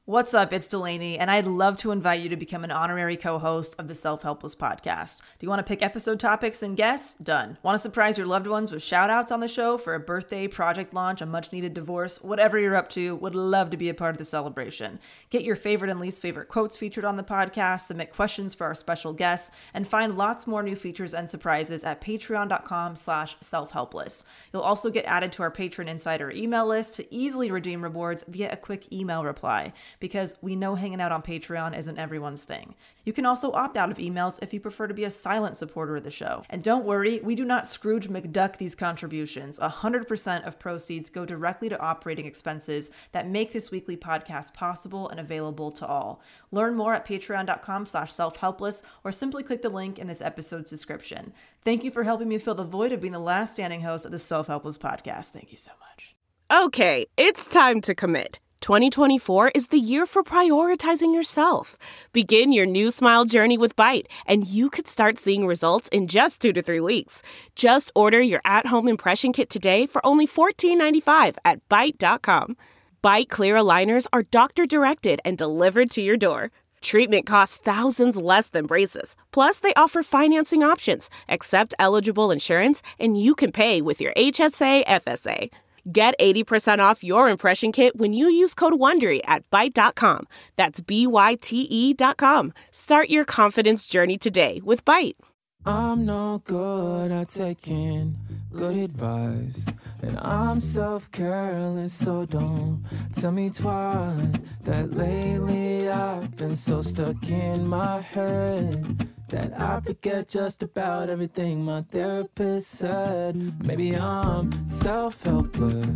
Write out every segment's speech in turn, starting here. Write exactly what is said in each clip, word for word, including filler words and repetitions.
What's up? It's Delaney, and I'd love to invite you to become an honorary co-host of the Self-Helpless podcast. Do you want to pick episode topics and guests? Done. Want to surprise your loved ones with shout-outs on the show for a birthday, project launch, a much-needed divorce? Whatever you're up to, would love to be a part of the celebration. Get your favorite and least favorite quotes featured on the podcast, submit questions for our special guests, and find lots more new features and surprises at patreon.com slash self-helpless. You'll also get added to our Patron Insider email list to easily redeem rewards via a quick email reply, because we know hanging out on Patreon isn't everyone's thing. You can also opt out of emails if you prefer to be a silent supporter of the show. And don't worry, we do not Scrooge McDuck these contributions. one hundred percent of proceeds go directly to operating expenses that make this weekly podcast possible and available to all. Learn more at patreon.com slash self-helpless or simply click the link in this episode's description. Thank you for helping me fill the void of being the last standing host of the Self-Helpless podcast. Thank you so much. Okay, it's time to commit. twenty twenty-four is the year for prioritizing yourself. Begin your new smile journey with Byte, and you could start seeing results in just two to three weeks. Just order your at-home impression kit today for only fourteen ninety-five at byte dot com. Byte clear aligners are doctor-directed and delivered to your door. Treatment costs thousands less than braces. Plus, they offer financing options, accept eligible insurance, and you can pay with your H S A F S A. Get eighty percent off your impression kit when you use code WONDERY at byte dot com. That's B Y T E dot com. Start your confidence journey today with Byte. I'm no good at taking good advice, and I'm self-careless, so don't tell me twice that lately I've been so stuck in my head that I forget just about everything my therapist said. Maybe I'm self-helpless.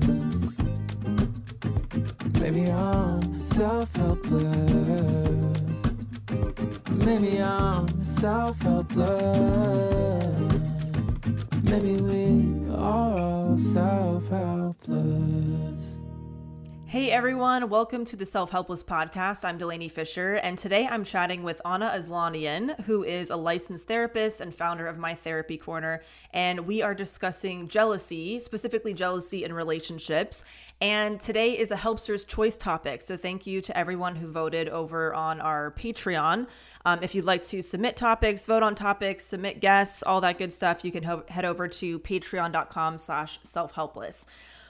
Maybe I'm self-helpless. Maybe I'm self-helpless. Maybe we are all self-helpless. Hey everyone, welcome to the Self-Helpless podcast. I'm Delaney Fisher, and today I'm chatting with Anna Aslanian, who is a licensed therapist and founder of My Therapy Corner, and we are discussing jealousy, specifically jealousy in relationships. And today is a Helpster's Choice topic, so thank you to everyone who voted over on our Patreon. Um, if you'd like to submit topics, vote on topics, submit guests, all that good stuff, you can ho- head over to patreon.com slash self-helpless.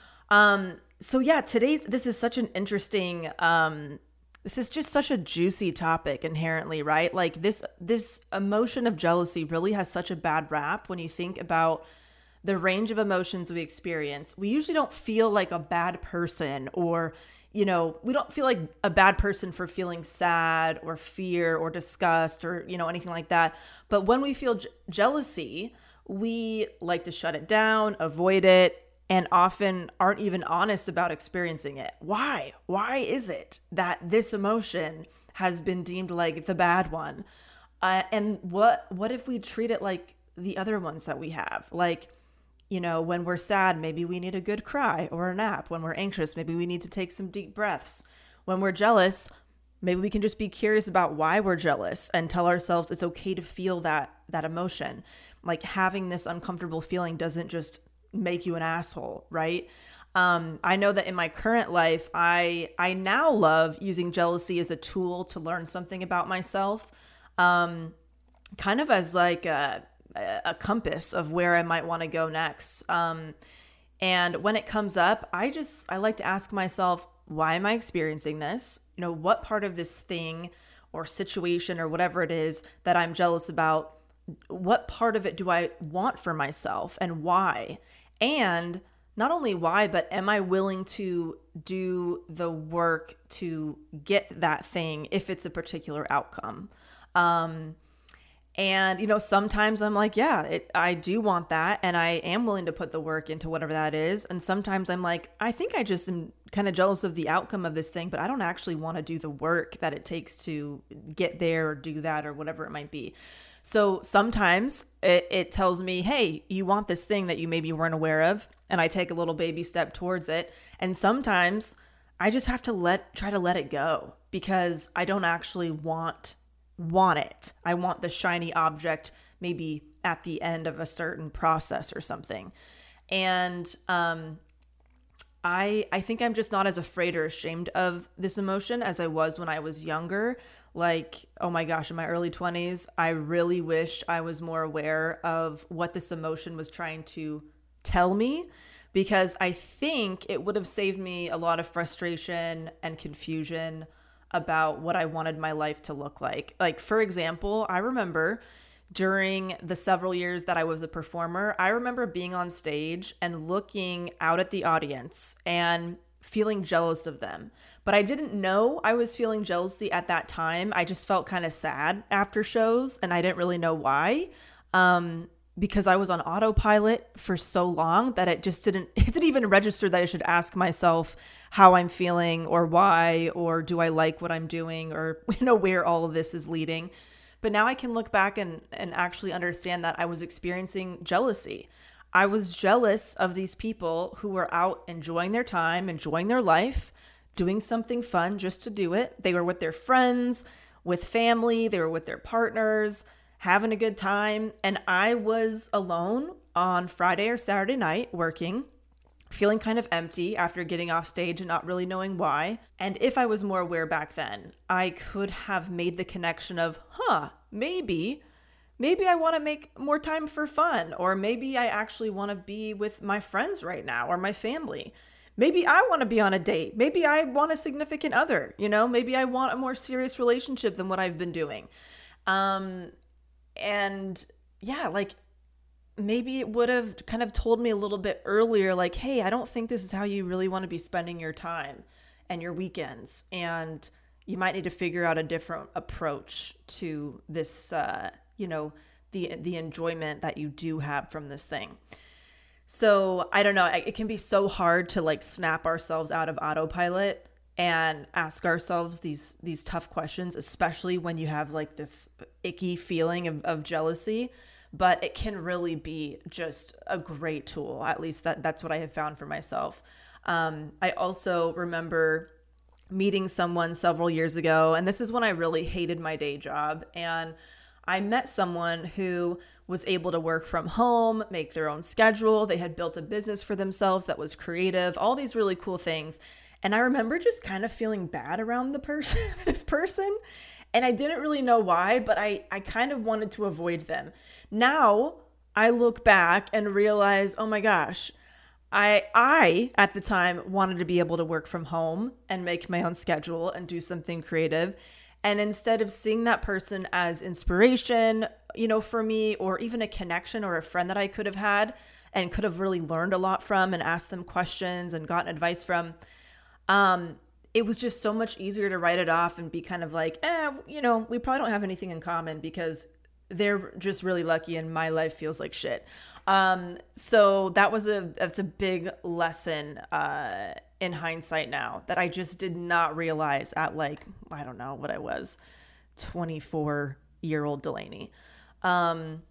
Um, So yeah, today, this is such an interesting, um, this is just such a juicy topic inherently, right? Like this, this emotion of jealousy really has such a bad rap when you think about the range of emotions we experience. We usually don't feel like a bad person, or, you know, we don't feel like a bad person for feeling sad or fear or disgust or, you know, anything like that. But when we feel j- jealousy, we like to shut it down, avoid it, and often aren't even honest about experiencing it. Why? Why is it that this emotion has been deemed like the bad one? Uh, and what what if we treat it like the other ones that we have? Like, you know, when we're sad, maybe we need a good cry or a nap. When we're anxious, maybe we need to take some deep breaths. When we're jealous, maybe we can just be curious about why we're jealous and tell ourselves it's okay to feel that that emotion. Like having this uncomfortable feeling doesn't just make you an asshole, right? Um, I know that in my current life, I I now love using jealousy as a tool to learn something about myself, um, kind of as like a, a compass of where I might want to go next. Um, and when it comes up, I just, I like to ask myself, why am I experiencing this? You know, what part of this thing or situation or whatever it is that I'm jealous about, what part of it do I want for myself and why? And not only why, but am I willing to do the work to get that thing if it's a particular outcome? Um, and, you know, sometimes I'm like, yeah, it, I do want that. And I am willing to put the work into whatever that is. And sometimes I'm like, I think I just am kind of jealous of the outcome of this thing, but I don't actually want to do the work that it takes to get there or do that or whatever it might be. So sometimes it, it tells me, hey, you want this thing that you maybe weren't aware of, and I take a little baby step towards it. And sometimes I just have to let try to let it go because I don't actually want want it. I want the shiny object maybe at the end of a certain process or something. And um, I I think I'm just not as afraid or ashamed of this emotion as I was when I was younger. Like, oh my gosh, in my early twenties, I really wish I was more aware of what this emotion was trying to tell me, because I think it would have saved me a lot of frustration and confusion about what I wanted my life to look like. Like, for example, I remember during the several years that I was a performer, I remember being on stage and looking out at the audience and feeling jealous of them. But I didn't know I was feeling jealousy at that time. I just felt kind of sad after shows, and I didn't really know why. Um, because I was on autopilot for so long that it just didn't, it didn't even register that I should ask myself how I'm feeling or why, or do I like what I'm doing, or, you know, where all of this is leading. But now I can look back and, and actually understand that I was experiencing jealousy. I was jealous of these people who were out enjoying their time, enjoying their life, doing something fun just to do it. They were with their friends, with family, they were with their partners, having a good time. And I was alone on Friday or Saturday night working, feeling kind of empty after getting off stage and not really knowing why. And if I was more aware back then, I could have made the connection of, huh, maybe, maybe I want to make more time for fun, or maybe I actually want to be with my friends right now or my family. Maybe I want to be on a date. Maybe I want a significant other, you know, maybe I want a more serious relationship than what I've been doing. Um, and yeah, like, maybe it would have kind of told me a little bit earlier, like, hey, I don't think this is how you really want to be spending your time and your weekends. And you might need to figure out a different approach to this, uh, you know, the, the enjoyment that you do have from this thing. So I don't know, it can be so hard to like snap ourselves out of autopilot and ask ourselves these, these tough questions, especially when you have like this icky feeling of, of jealousy. But it can really be just a great tool. At least that, that's what I have found for myself. Um, I also remember meeting someone several years ago, and this is when I really hated my day job. And I met someone who was able to work from home, make their own schedule. They had built a business for themselves that was creative, all these really cool things. And I remember just kind of feeling bad around the person, this person. And I didn't really know why, but I, I kind of wanted to avoid them. Now I look back and realize, oh my gosh, I, I at the time wanted to be able to work from home and make my own schedule and do something creative. And instead of seeing that person as inspiration, you know, for me, or even a connection or a friend that I could have had and could have really learned a lot from and asked them questions and gotten advice from, um, it was just so much easier to write it off and be kind of like, eh, you know, we probably don't have anything in common because they're just really lucky and my life feels like shit. Um, so that was a, that's a big lesson, uh, in hindsight now that I just did not realize at like, I don't know what I was, twenty-four year old Delaney. Um,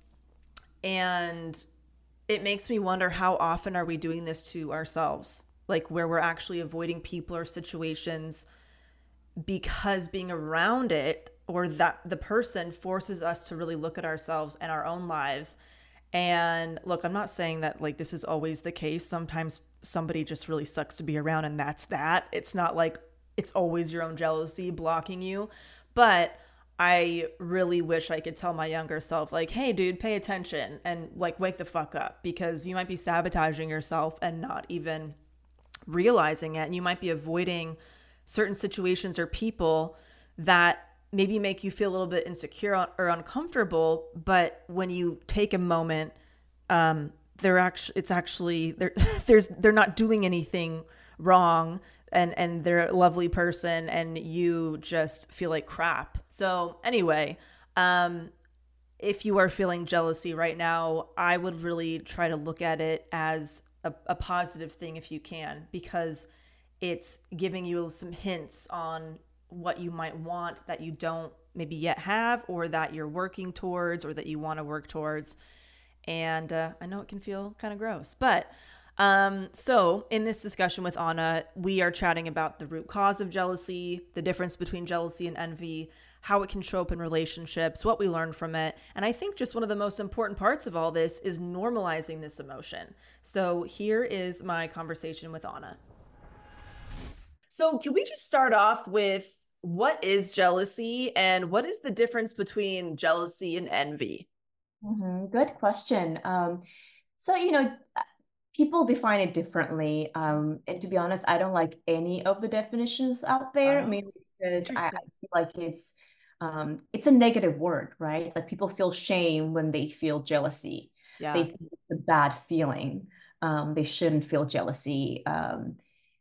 and it makes me wonder, how often are we doing this to ourselves? Like where we're actually avoiding people or situations because being around it, or that the person forces us to really look at ourselves and our own lives. And look, I'm not saying that like this is always the case. Sometimes somebody just really sucks to be around and that's that. It's not like it's always your own jealousy blocking you. But I really wish I could tell my younger self, like, hey, dude, pay attention and like wake the fuck up, because you might be sabotaging yourself and not even realizing it. And you might be avoiding certain situations or people that maybe make you feel a little bit insecure or uncomfortable. But when you take a moment, um, they're actually, it's actually, they're, there's, they're not doing anything wrong, and, and they're a lovely person and you just feel like crap. So anyway, um, if you are feeling jealousy right now, I would really try to look at it as a, a positive thing if you can, because it's giving you some hints on what you might want that you don't maybe yet have, or that you're working towards, or that you want to work towards. And uh, I know it can feel kind of gross, but um, so in this discussion with Anna, we are chatting about the root cause of jealousy, the difference between jealousy and envy, how it can show up in relationships, what we learn from it. And I think just one of the most important parts of all this is normalizing this emotion. So here is my conversation with Anna. So, can we just start off with what is jealousy and what is the difference between jealousy and envy? hmm Good question. Um, so, you know, people define it differently. Um, and to be honest, I don't like any of the definitions out there, Oh, mainly because I, I interesting. feel like it's um, it's a negative word, right? Like people feel shame when they feel jealousy. They Yeah, think it's a bad feeling. Um, they shouldn't feel jealousy. Um,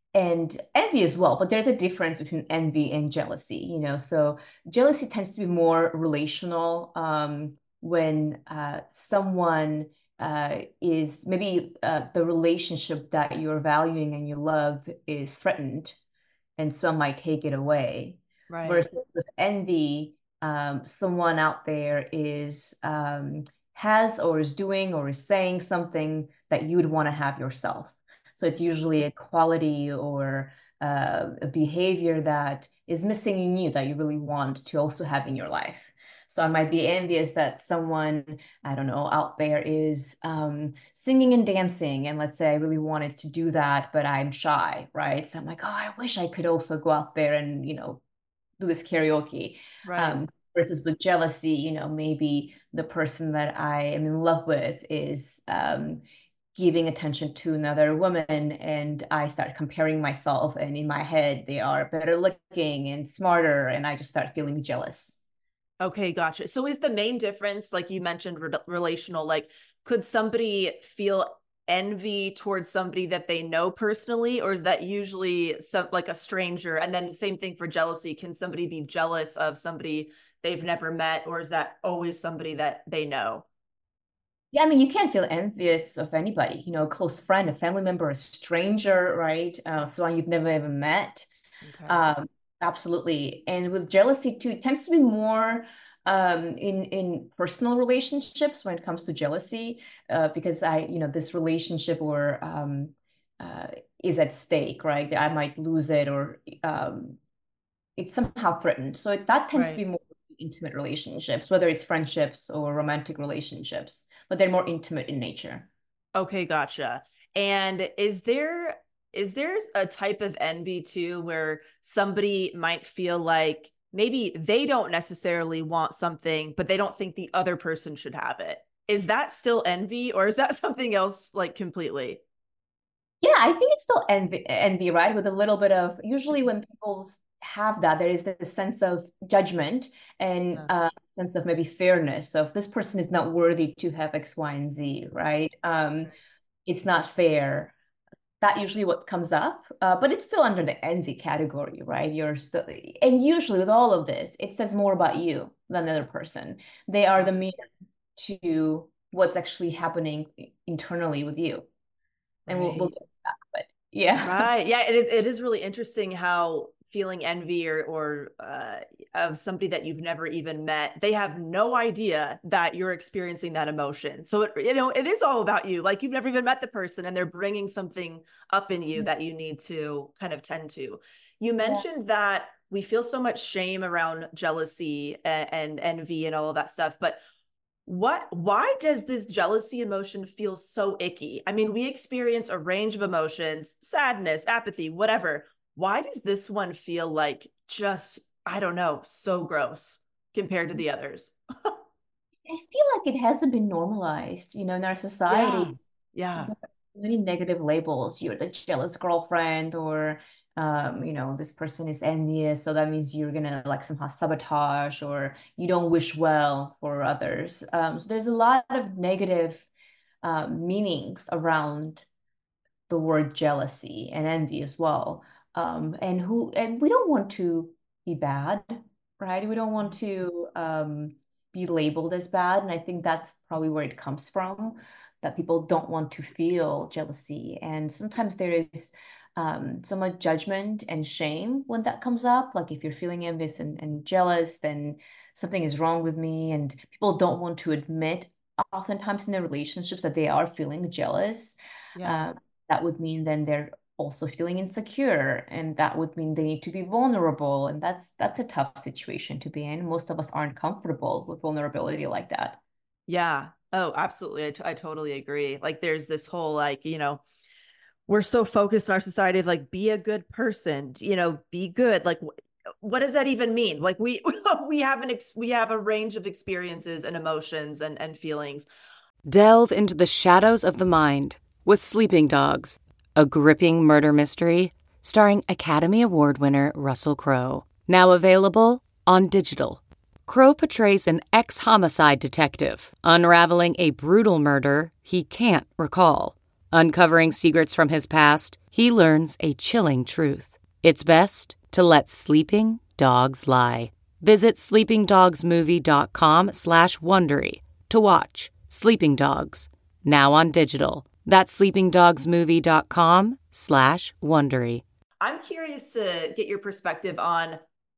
and envy as well, but there's a difference between envy and jealousy, you know. So jealousy tends to be more relational, um, when uh, someone uh, is maybe uh, the relationship that you're valuing and you love is threatened, and some might take it away. right. Versus with envy, um, someone out there is um, has or is doing or is saying something that you would want to have yourself. So it's usually a quality or uh, a behavior that is missing in you that you really want to also have in your life. So I might be envious that someone, I don't know, out there is um, singing and dancing. And let's say I really wanted to do that, but I'm shy, right? So I'm like, oh, I wish I could also go out there and, you know, do this karaoke. Right. Um, versus with jealousy, you know, maybe the person that I am in love with is um, giving attention to another woman, and I start comparing myself, and in my head, they are better looking and smarter, and I just start feeling jealous. Okay, gotcha. So is the main difference, like you mentioned, re relational, like could somebody feel envy towards somebody that they know personally, or is that usually some like a stranger? And then the same thing for jealousy. Can somebody be jealous of somebody they've never met, or is that always somebody that they know? Yeah, I mean, you can't feel envious of anybody, you know, a close friend, a family member, a stranger, right? Uh, someone you've never even met. Okay. Um, absolutely. And with jealousy too, it tends to be more um, in in personal relationships when it comes to jealousy, uh, because I, you know, this relationship or um, uh, is at stake, right? I might lose it or um, it's somehow threatened. So it, that tends to Right. be more intimate relationships, whether it's friendships or romantic relationships, but they're more intimate in nature. Okay, gotcha. And is there is there a type of envy too where somebody might feel like maybe they don't necessarily want something, but they don't think the other person should have it? Is that still envy or is that something else like completely? Yeah, I think it's still envy, envy, right? With a little bit of, usually when people have that, there is this sense of judgment and Yeah. uh, sense of maybe fairness of this person is not worthy to have X, Y, and Z, right? Um, it's not fair. That usually what comes up, uh, but it's still under the envy category, right? You're still, and usually with all of this, it says more about you than the other person. They are the Right. mirror to what's actually happening internally with you, and we'll we'll Right. get to that. But yeah, Right. Yeah, it is it is really interesting how feeling envy or or uh of somebody that you've never even met, they have no idea that you're experiencing that emotion. So it, you know, it is all about you. Like you've never even met the person and they're bringing something up in you that you need to kind of tend to. You yeah. mentioned that we feel so much shame around jealousy and, and envy and all of that stuff, but what why does this jealousy emotion feel so icky? I mean, we experience a range of emotions, sadness, apathy, whatever. Why does this one feel like just, I don't know, so gross compared to the others? I feel like it hasn't been normalized, you know, in our Yeah. society. Yeah. There are many negative labels. You're the jealous girlfriend, or um, you know, this person is envious, so that means you're gonna like somehow sabotage or you don't wish well for others. Um, so there's a lot of negative uh, meanings around the word jealousy and envy as well. Um, and who and we don't want to be bad, right? We don't want to um, be labeled as bad. And I think that's probably where it comes from, that people don't want to feel jealousy. And sometimes there is um, so much judgment and shame when that comes up. Like if you're feeling envious and, and jealous, then something is wrong with me. And people don't want to admit oftentimes in their relationships that they are feeling jealous. Yeah. Um, that would mean then they're also feeling insecure, and that would mean they need to be vulnerable, and that's that's a tough situation to be in. Most of us aren't comfortable with vulnerability like that. Yeah. Oh, absolutely. I, t- I totally agree. Like there's this whole like, you know, we're so focused in our society of like, be a good person, you know, be good. Like, what does that even mean? Like we, we have an, ex- we have a range of experiences and emotions and, and feelings. Delve into the shadows of the mind with Sleeping Dogs, a gripping murder mystery starring Academy Award winner Russell Crowe. Now available on digital. Crowe portrays an ex-homicide detective unraveling a brutal murder he can't recall. Uncovering secrets from his past, he learns a chilling truth. It's best to let sleeping dogs lie. Visit sleepingdogsmovie.com slash Wondery to watch Sleeping Dogs, now on digital. That's sleepingdogsmovie.com slash Wondery. I'm curious to get your perspective on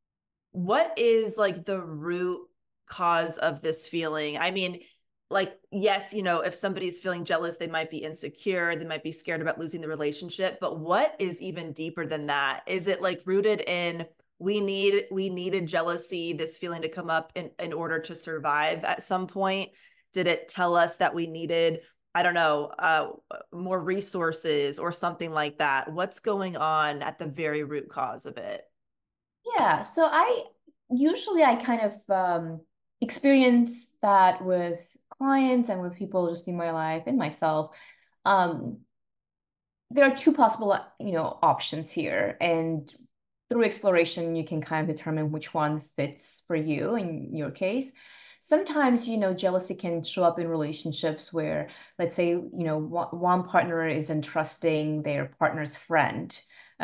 what is like the root cause of this feeling. I mean, like, yes, you know, if somebody's feeling jealous, they might be insecure, they might be scared about losing the relationship, but what is even deeper than that? Is it like rooted in we need we needed jealousy, this feeling to come up in, in order to survive at some point? Did it tell us that we needed, I don't know, uh, more resources or something like that? What's going on at the very root cause of it? Yeah, so I usually I kind of um, experience that with clients and with people just in my life and myself. Um, there are two possible, you know, options here, and through exploration, you can kind of determine which one fits for you in your case. Sometimes, you know, jealousy can show up in relationships where, let's say, you know, one, one partner is entrusting their partner's friend.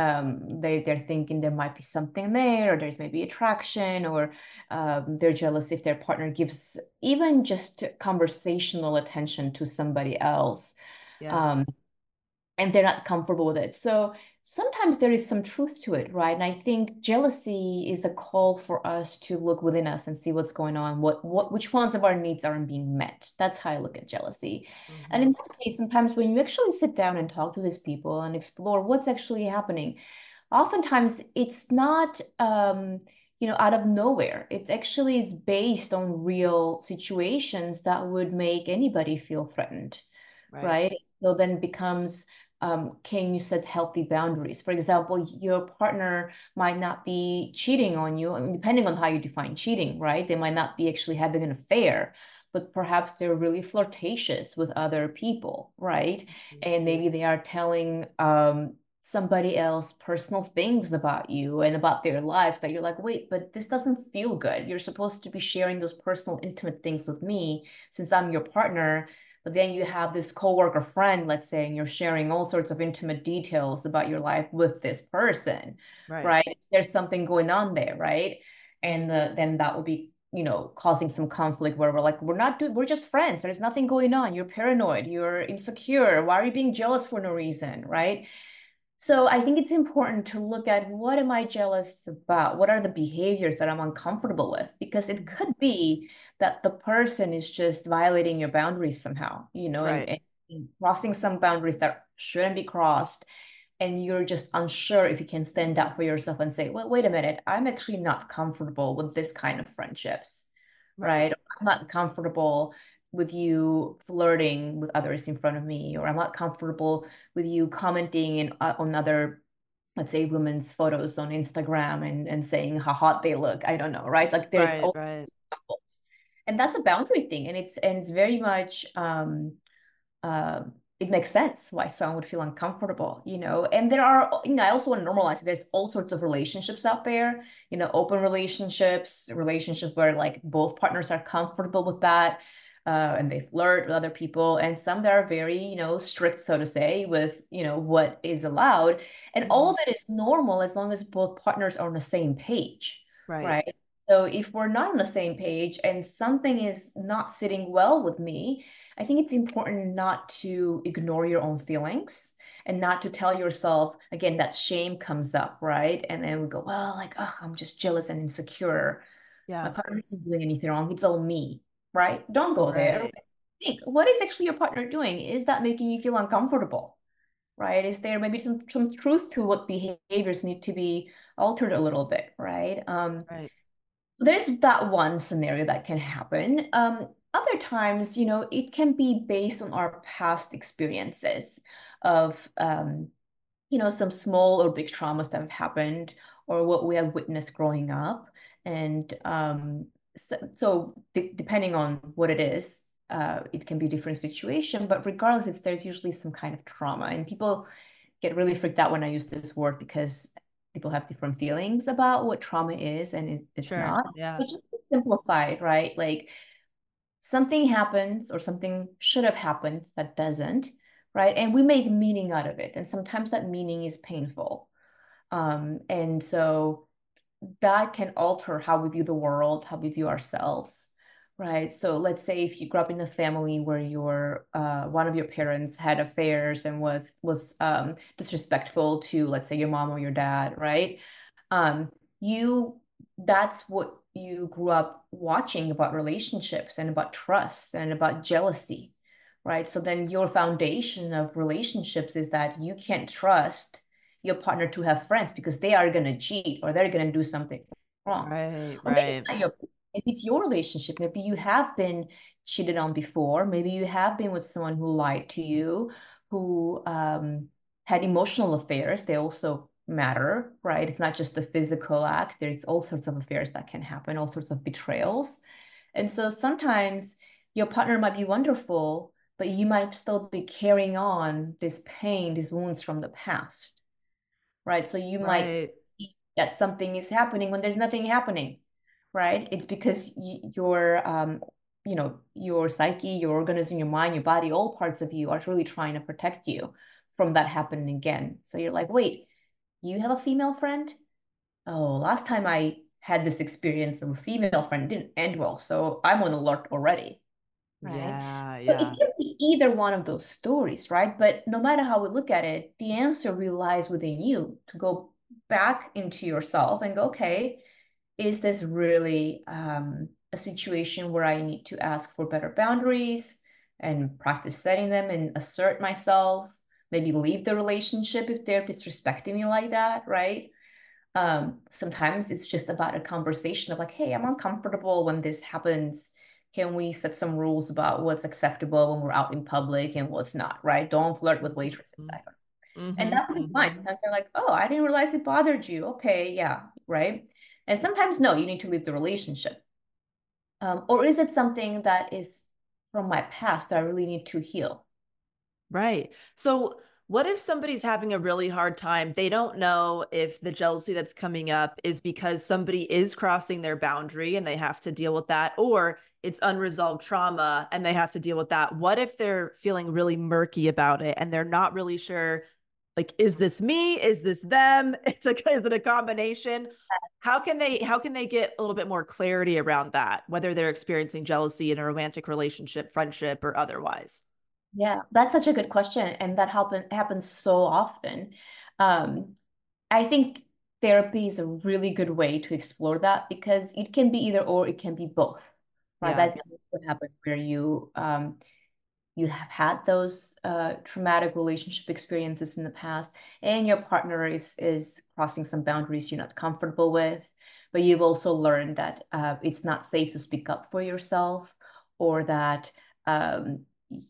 Um, they, they're thinking there might be something there, or there's maybe attraction, or um, they're jealous if their partner gives even just conversational attention to somebody else. Yeah. Um, and they're not comfortable with it. So sometimes there is some truth to it, right? And I think jealousy is a call for us to look within us and see what's going on, what what which ones of our needs aren't being met. That's how I look at jealousy. Mm-hmm. And in that case, sometimes when you actually sit down and talk to these people and explore what's actually happening, oftentimes it's not um, you know, out of nowhere. It actually is based on real situations that would make anybody feel threatened, right? right? So then it becomes um, can you set healthy boundaries? For example, your partner might not be cheating on you, I mean, depending on how you define cheating, right? They might not be actually having an affair, but perhaps they're really flirtatious with other people, right? Mm-hmm. And maybe they are telling um, somebody else personal things about you and about their lives that you're like, wait, but this doesn't feel good. You're supposed to be sharing those personal, intimate things with me since I'm your partner. But then you have this coworker friend, let's say, and you're sharing all sorts of intimate details about your life with this person, right? right? There's something going on there, right? And the, then that will be, you know, causing some conflict where we're like, we're not doing, we're just friends. There's nothing going on. You're paranoid. You're insecure. Why are you being jealous for no reason, right? So I think it's important to look at what am I jealous about? What are the behaviors that I'm uncomfortable with? Because it could be that the person is just violating your boundaries somehow, you know, right. and, and crossing some boundaries that shouldn't be crossed. And you're just unsure if you can stand up for yourself and say, well, wait a minute, I'm actually not comfortable with this kind of friendships, right? right? I'm not comfortable with you flirting with others in front of me, or I'm not comfortable with you commenting in, uh, on other, let's say, women's photos on Instagram and, and saying how hot they look. I don't know, right? Like there's right, all right. And that's a boundary thing. And it's and it's very much um uh it makes sense why someone would feel uncomfortable, you know. And there are, you know, I also want to normalize it. There's all sorts of relationships out there, you know, open relationships, relationships where like both partners are comfortable with that. Uh, and they flirt with other people, and some that are very, you know, strict, so to say, with, you know, what is allowed. And mm-hmm. all of it is normal as long as both partners are on the same page, right? right? So if we're not on the same page and something is not sitting well with me, I think it's important not to ignore your own feelings and not to tell yourself, again, that shame comes up, right? And then we go, well, like, oh, I'm just jealous and insecure. Yeah. My partner isn't doing anything wrong. It's all me. Right? Don't go right. there. Think, what is actually your partner doing? Is that making you feel uncomfortable? Right? Is there maybe some, some truth to what behaviors need to be altered a little bit? Right? Um, right. So there's that one scenario that can happen. Um, other times, you know, it can be based on our past experiences of um, you know, some small or big traumas that have happened or what we have witnessed growing up. And um, so, so d depending on what it is, uh, it can be a different situation, but regardless, it's there's usually some kind of trauma. And people get really freaked out when I use this word because people have different feelings about what trauma is, and it, it's Sure. not. Yeah. But just to simplify it, right? Like something happens or something should have happened that doesn't, right? And we make meaning out of it. And sometimes that meaning is painful. Um, and so that can alter how we view the world, how we view ourselves, right? So let's say if you grew up in a family where your uh, one of your parents had affairs and was was um, disrespectful to, let's say, your mom or your dad, right? Um, you that's what you grew up watching about relationships and about trust and about jealousy, right? So then your foundation of relationships is that you can't trust your partner to have friends because they are going to cheat or they're going to do something wrong. Right. Or maybe Right. it's not your, maybe it's your relationship. Maybe you have been cheated on before. Maybe you have been with someone who lied to you, who um, had emotional affairs. They also matter, right? It's not just the physical act. There's all sorts of affairs that can happen, all sorts of betrayals. And so sometimes your partner might be wonderful, but you might still be carrying on this pain, these wounds from the past, right? So you might Right. see that something is happening when there's nothing happening, right? It's because y your, um, you know, your psyche, your organism, your mind, your body, all parts of you are really trying to protect you from that happening again. So you're like, wait, you have a female friend? Oh, last time I had this experience of a female friend, it didn't end well, so I'm on alert already, right? Yeah. So it Yeah. can be either one of those stories, right? But no matter how we look at it, the answer really lies within you to go back into yourself and go, okay, is this really um, a situation where I need to ask for better boundaries and practice setting them and assert myself? Maybe leave the relationship if they're disrespecting me like that, right? Um, sometimes it's just about a conversation of like, hey, I'm uncomfortable when this happens. Can we set some rules about what's acceptable when we're out in public and what's not, right? Don't flirt with waitresses either. And Mm-hmm. that would be fine. Mm-hmm. Sometimes they're like, oh, I didn't realize it bothered you. Okay, yeah, right. And sometimes no, you need to leave the relationship. Um, or is it something that is from my past that I really need to heal? Right. So, what if somebody's having a really hard time? They don't know if the jealousy that's coming up is because somebody is crossing their boundary and they have to deal with that, or it's unresolved trauma and they have to deal with that. What if they're feeling really murky about it and they're not really sure, like, is this me? Is this them? It's a, is it a combination? How can they, how can they get a little bit more clarity around that, whether they're experiencing jealousy in a romantic relationship, friendship, or otherwise? Yeah, that's such a good question, and that happen happens so often. Um, I think therapy is a really good way to explore that because it can be either or, it can be both, right? Yeah. That's what happens where you um, you have had those uh, traumatic relationship experiences in the past, and your partner is is crossing some boundaries you're not comfortable with, but you've also learned that uh, it's not safe to speak up for yourself, or that um,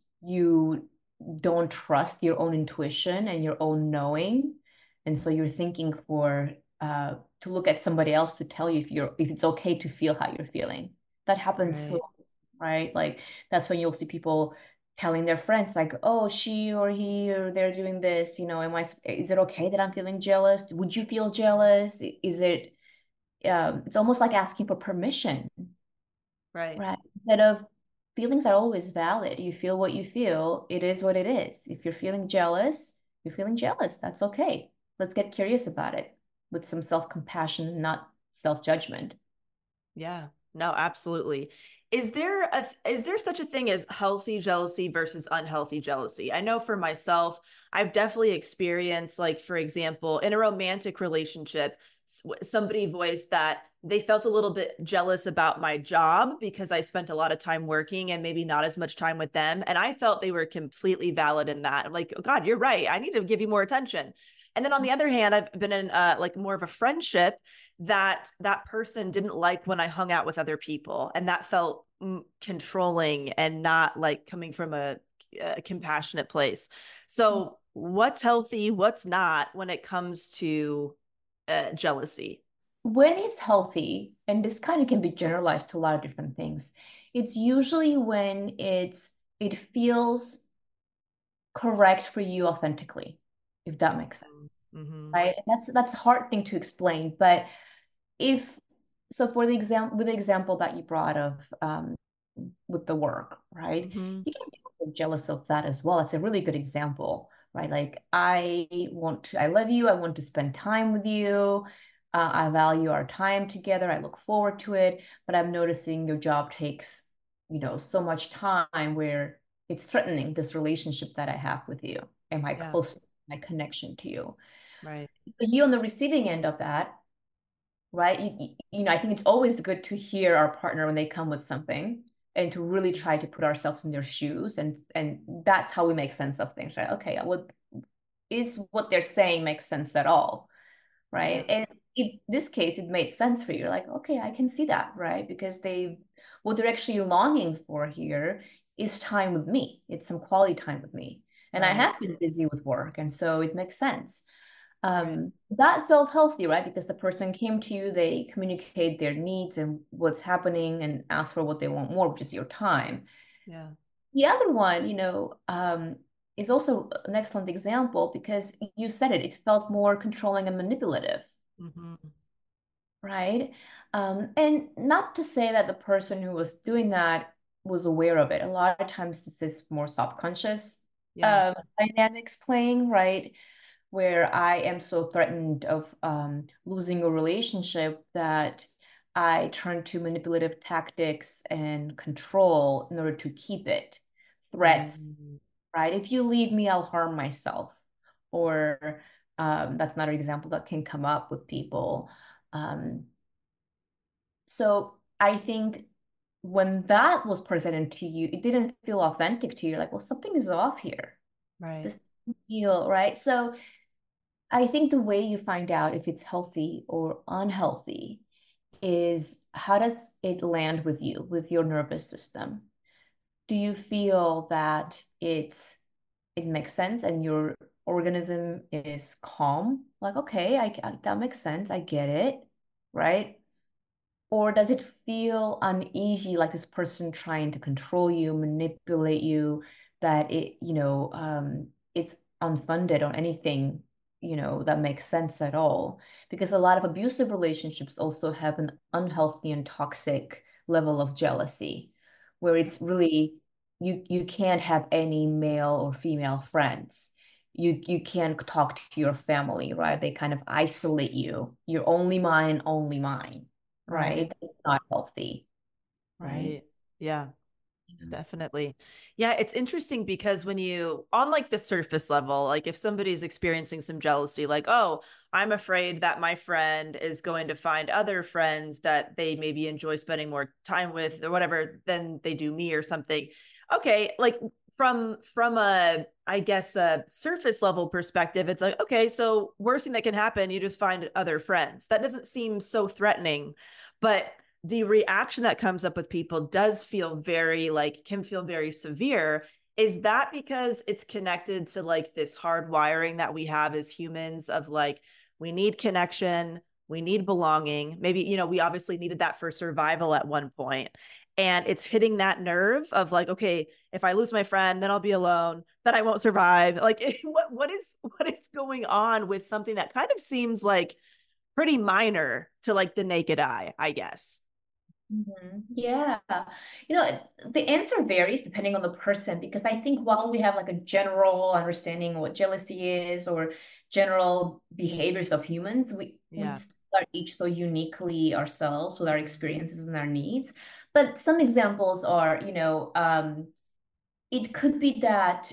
you don't trust your own intuition and your own knowing, and so you're thinking for uh, to look at somebody else to tell you if you're if it's okay to feel how you're feeling. That happens Right. so, right? Like that's when you'll see people telling their friends like, oh, she or he or they're doing this, you know, am I, is it okay that I'm feeling jealous? Would you feel jealous? Is it, um, it's almost like asking for permission, Right. right? Instead of feelings are always valid. You feel what you feel. It is what it is. If you're feeling jealous, you're feeling jealous. That's okay. Let's get curious about it with some self-compassion, not self-judgment. Yeah. No, absolutely. Is there a is there such a thing as healthy jealousy versus unhealthy jealousy? I know for myself, I've definitely experienced, like, for example, in a romantic relationship, somebody voiced that they felt a little bit jealous about my job because I spent a lot of time working and maybe not as much time with them. And I felt they were completely valid in that. I'm like, oh, God, you're right. I need to give you more attention. And then on the other hand, I've been in uh, like more of a friendship that that person didn't like when I hung out with other people. And that felt mm, controlling and not like coming from a, a compassionate place. So what's healthy, what's not when it comes to uh, jealousy? When it's healthy, and this kind of can be generalized to a lot of different things, it's usually when it's it feels correct for you authentically, if that makes sense. Mm-hmm. Right? And that's that's a hard thing to explain, but if so for the example with the example that you brought of um with the work, right? Mm-hmm. You can be also jealous of that as well. It's a really good example, right? Like I want to, I love you, I want to spend time with you. Uh, I value our time together. I look forward to it, but I'm noticing your job takes, you know, so much time where it's threatening this relationship that I have with you and my Yeah, close, my connection to you. right. You on the receiving end of that, right? You, you know, I think it's always good to hear our partner when they come with something and to really try to put ourselves in their shoes. And and that's how we make sense of things, right? Okay, what is what they're saying makes sense at all, Yeah, right? And in this case, it made sense for you. You're like, okay, I can see that, right? Because they, what they're actually longing for here is time with me. It's some quality time with me. And I right, have been busy with work, and so it makes sense. right. Um, that felt healthy, right? Because the person came to you, they communicate their needs and what's happening and ask for what they want more, which is your time. Yeah. The other one, you know, um, is also an excellent example because you said it, it felt more controlling and manipulative, Mm-hmm. right? Um, and not to say that the person who was doing that was aware of it. A lot of times this is more subconscious Yeah. um, dynamics playing, right? Where I am so threatened of um, losing a relationship that I turn to manipulative tactics and control in order to keep it. Threats, Mm-hmm. right? If you leave me, I'll harm myself. Or um, that's another example that can come up with people. Um, so I think when that was presented to you, it didn't feel authentic to you. You're like, well, something is off here. Right. This doesn't feel right. So I think the way you find out if it's healthy or unhealthy is how does it land with you, with your nervous system? Do you feel that it's it makes sense and your organism is calm? Like, okay, I, I that makes sense. I get it, right? Or does it feel uneasy, like this person trying to control you, manipulate you, that it, you know, um, it's unfunded or anything, you know, that makes sense at all? Because a lot of abusive relationships also have an unhealthy and toxic level of jealousy, where it's really you you can't have any male or female friends. You you can't talk to your family, right? They kind of isolate you. You're only mine, only mine, Right. right? It's not healthy, right? Right. Yeah. Yeah. Definitely. Yeah, it's interesting because when you, on like the surface level, like if somebody's experiencing some jealousy, like, oh, I'm afraid that my friend is going to find other friends that they maybe enjoy spending more time with or whatever than they do me or something. Okay, like from from a I guess a surface level perspective, it's like, okay, so worst thing that can happen, you just find other friends. That doesn't seem so threatening, but the reaction that comes up with people does feel very like can feel very severe. Is that because it's connected to like this hard wiring that we have as humans of like we need connection, we need belonging, maybe, you know, we obviously needed that for survival at one point, and it's hitting that nerve of like, okay, if I lose my friend then I'll be alone, then I won't survive. Like what what is what is going on with something that kind of seems like pretty minor to like the naked eye, I guess. Mhm. Yeah. You know, the answer varies depending on the person because I think while we have like a general understanding of what jealousy is or general behaviors of humans, we we Yeah. are each so uniquely ourselves with our experiences and our needs. But some examples are, you know, um, it could be that,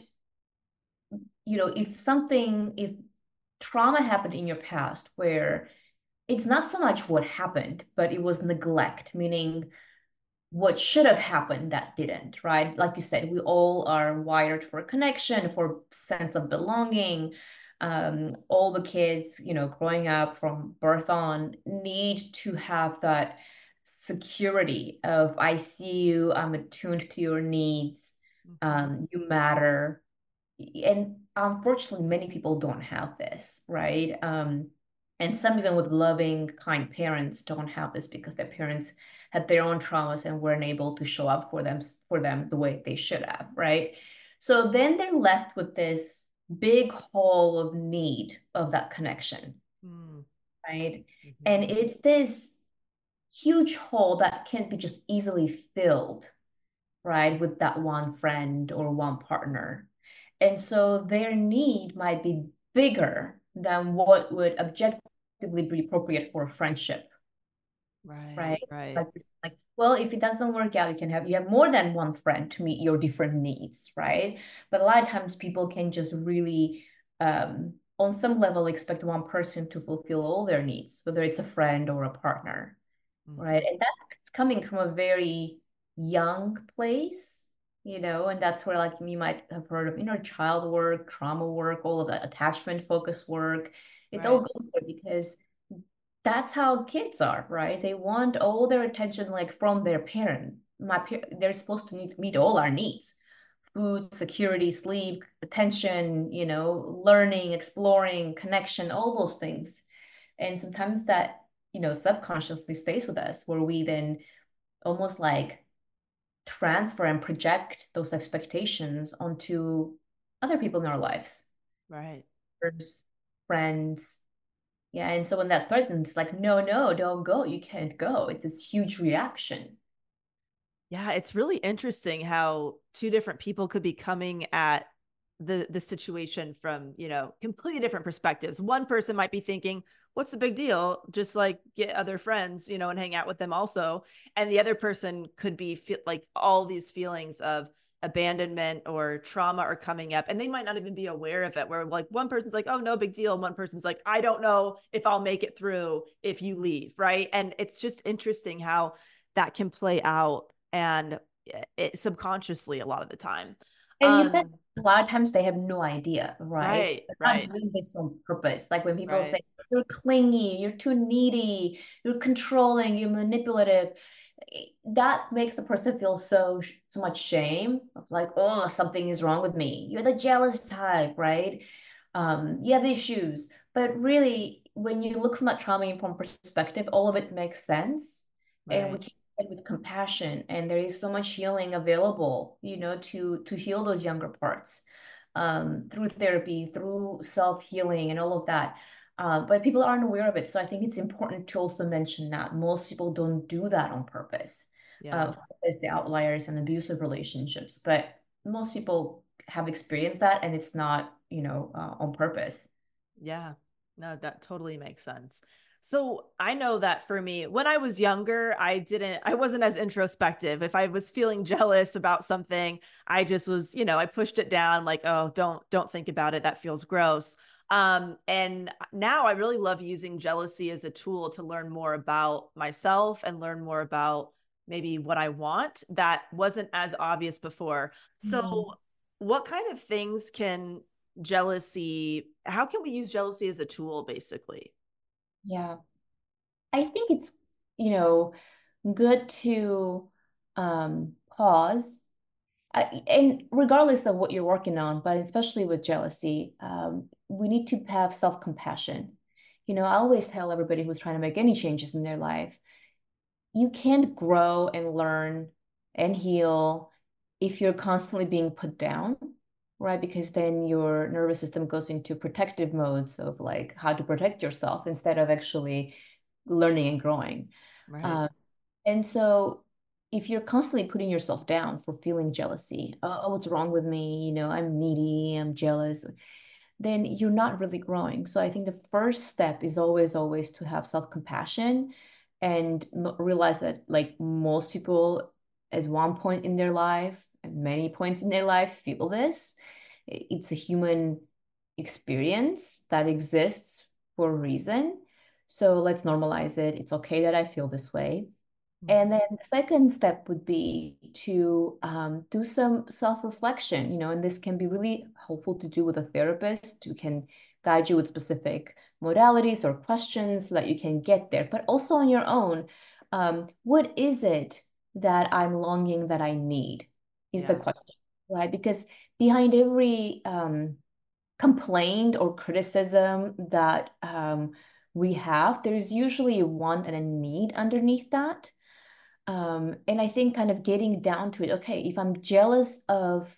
you know, if something, if trauma happened in your past where it's not so much what happened, but it was neglect, meaning what should have happened that didn't, right? Like you said, we all are wired for connection, for sense of belonging. Um, all the kids, you know, growing up from birth on need to have that security of I see you, I'm attuned to your needs, Mhm. um, you matter, and unfortunately, many people don't have this, right? Um, and some even with loving, kind parents don't have this because their parents had their own traumas and weren't able to show up for them for them the way they should have, right? So then they're left with this big hole of need of that connection, Mm. right? Mhm. And it's this huge hole that can be just easily filled, right, with that one friend or one partner. And so their need might be bigger than what would objectively be appropriate for a friendship, Right, right? right. Like, like, well, if it doesn't work out, you can have you have more than one friend to meet your different needs, right? But a lot of times people can just really um on some level expect one person to fulfill all their needs, whether it's a friend or a partner, right? Mhm. And that's coming from a very young place, you know, and that's where like you might have heard of inner child work, trauma work, all of that attachment focus work. It all Right. goes there because that's how kids are, right? They want all their attention like from their parent. My par they're supposed to meet, meet all our needs. Food, security, sleep, attention, you know, learning, exploring, connection, all those things. And sometimes that, you know, subconsciously stays with us where we then almost like transfer and project those expectations onto other people in our lives, Right. Others, friends. Yeah. And so when that threatens, like, no, no, don't go. You can't go. It's this huge reaction. Yeah, it's really interesting how two different people could be coming at the the situation from, you know, completely different perspectives. One person might be thinking, "What's the big deal? Just like get other friends, you know, and hang out with them also." And the other person could be feel like all these feelings of abandonment or trauma are coming up and they might not even be aware of it, where like one person's like, "Oh, no big deal." And one person's like, "I don't know if I'll make it through if you leave." Right? And it's just interesting how that can play out and it subconsciously a lot of the time. And you said Um, a lot of times they have no idea, right? right, They're not right, doing this on purpose. Like when people right. say, you're clingy, you're too needy, you're controlling, you're manipulative, that makes the person feel so so much shame of like, oh, something is wrong with me. You're the jealous type, right? Um, you have issues. But really, when you look from that trauma-informed perspective, all of it makes sense. And we Right. can with compassion, and there is so much healing available, you know, to to heal those younger parts um, through therapy, through self-healing and all of that. Uh, but people aren't aware of it. So I think it's important to also mention that most people don't do that on purpose. Yeah. Uh, as the outliers and abusive relationships, but most people have experienced that, and it's not, you know, uh, on purpose. Yeah. No, that totally makes sense. So I know that for me, when I was younger, I didn't, I wasn't as introspective. If I was feeling jealous about something, I just was, you know, I pushed it down like, oh, don't, don't think about it. That feels gross. Um, and now I really love using jealousy as a tool to learn more about myself and learn more about maybe what I want that wasn't as obvious before. So, Mhm. what kind of things can jealousy, how can we use jealousy as a tool, basically? Yeah. I think it's, you know, good to um, pause. I, and regardless of what you're working on, but especially with jealousy, um, we need to have self-compassion. You know, I always tell everybody who's trying to make any changes in their life, you can't grow and learn and heal if you're constantly being put down, right? Because then your nervous system goes into protective modes of like how to protect yourself instead of actually learning and growing. Right. Um, and so if you're constantly putting yourself down for feeling jealousy, oh, oh, what's wrong with me? You know, I'm needy, I'm jealous, then you're not really growing. So I think the first step is always, always to have self-compassion and realize that like most people at one point in their life and many points in their life feel this. It's a human experience that exists for a reason. So let's normalize it. It's okay that I feel this way. And Mhm. then the second step would be to um, do some self-reflection, you know, and this can be really helpful to do with a therapist who can guide you with specific modalities or questions so that you can get there, but also on your own. Um, what is it that I'm longing that I need is the Yeah. question, right? Because behind every um, complaint or criticism that um, we have, there's usually a want and a need underneath that. Um, and I think kind of getting down to it, okay, if I'm jealous of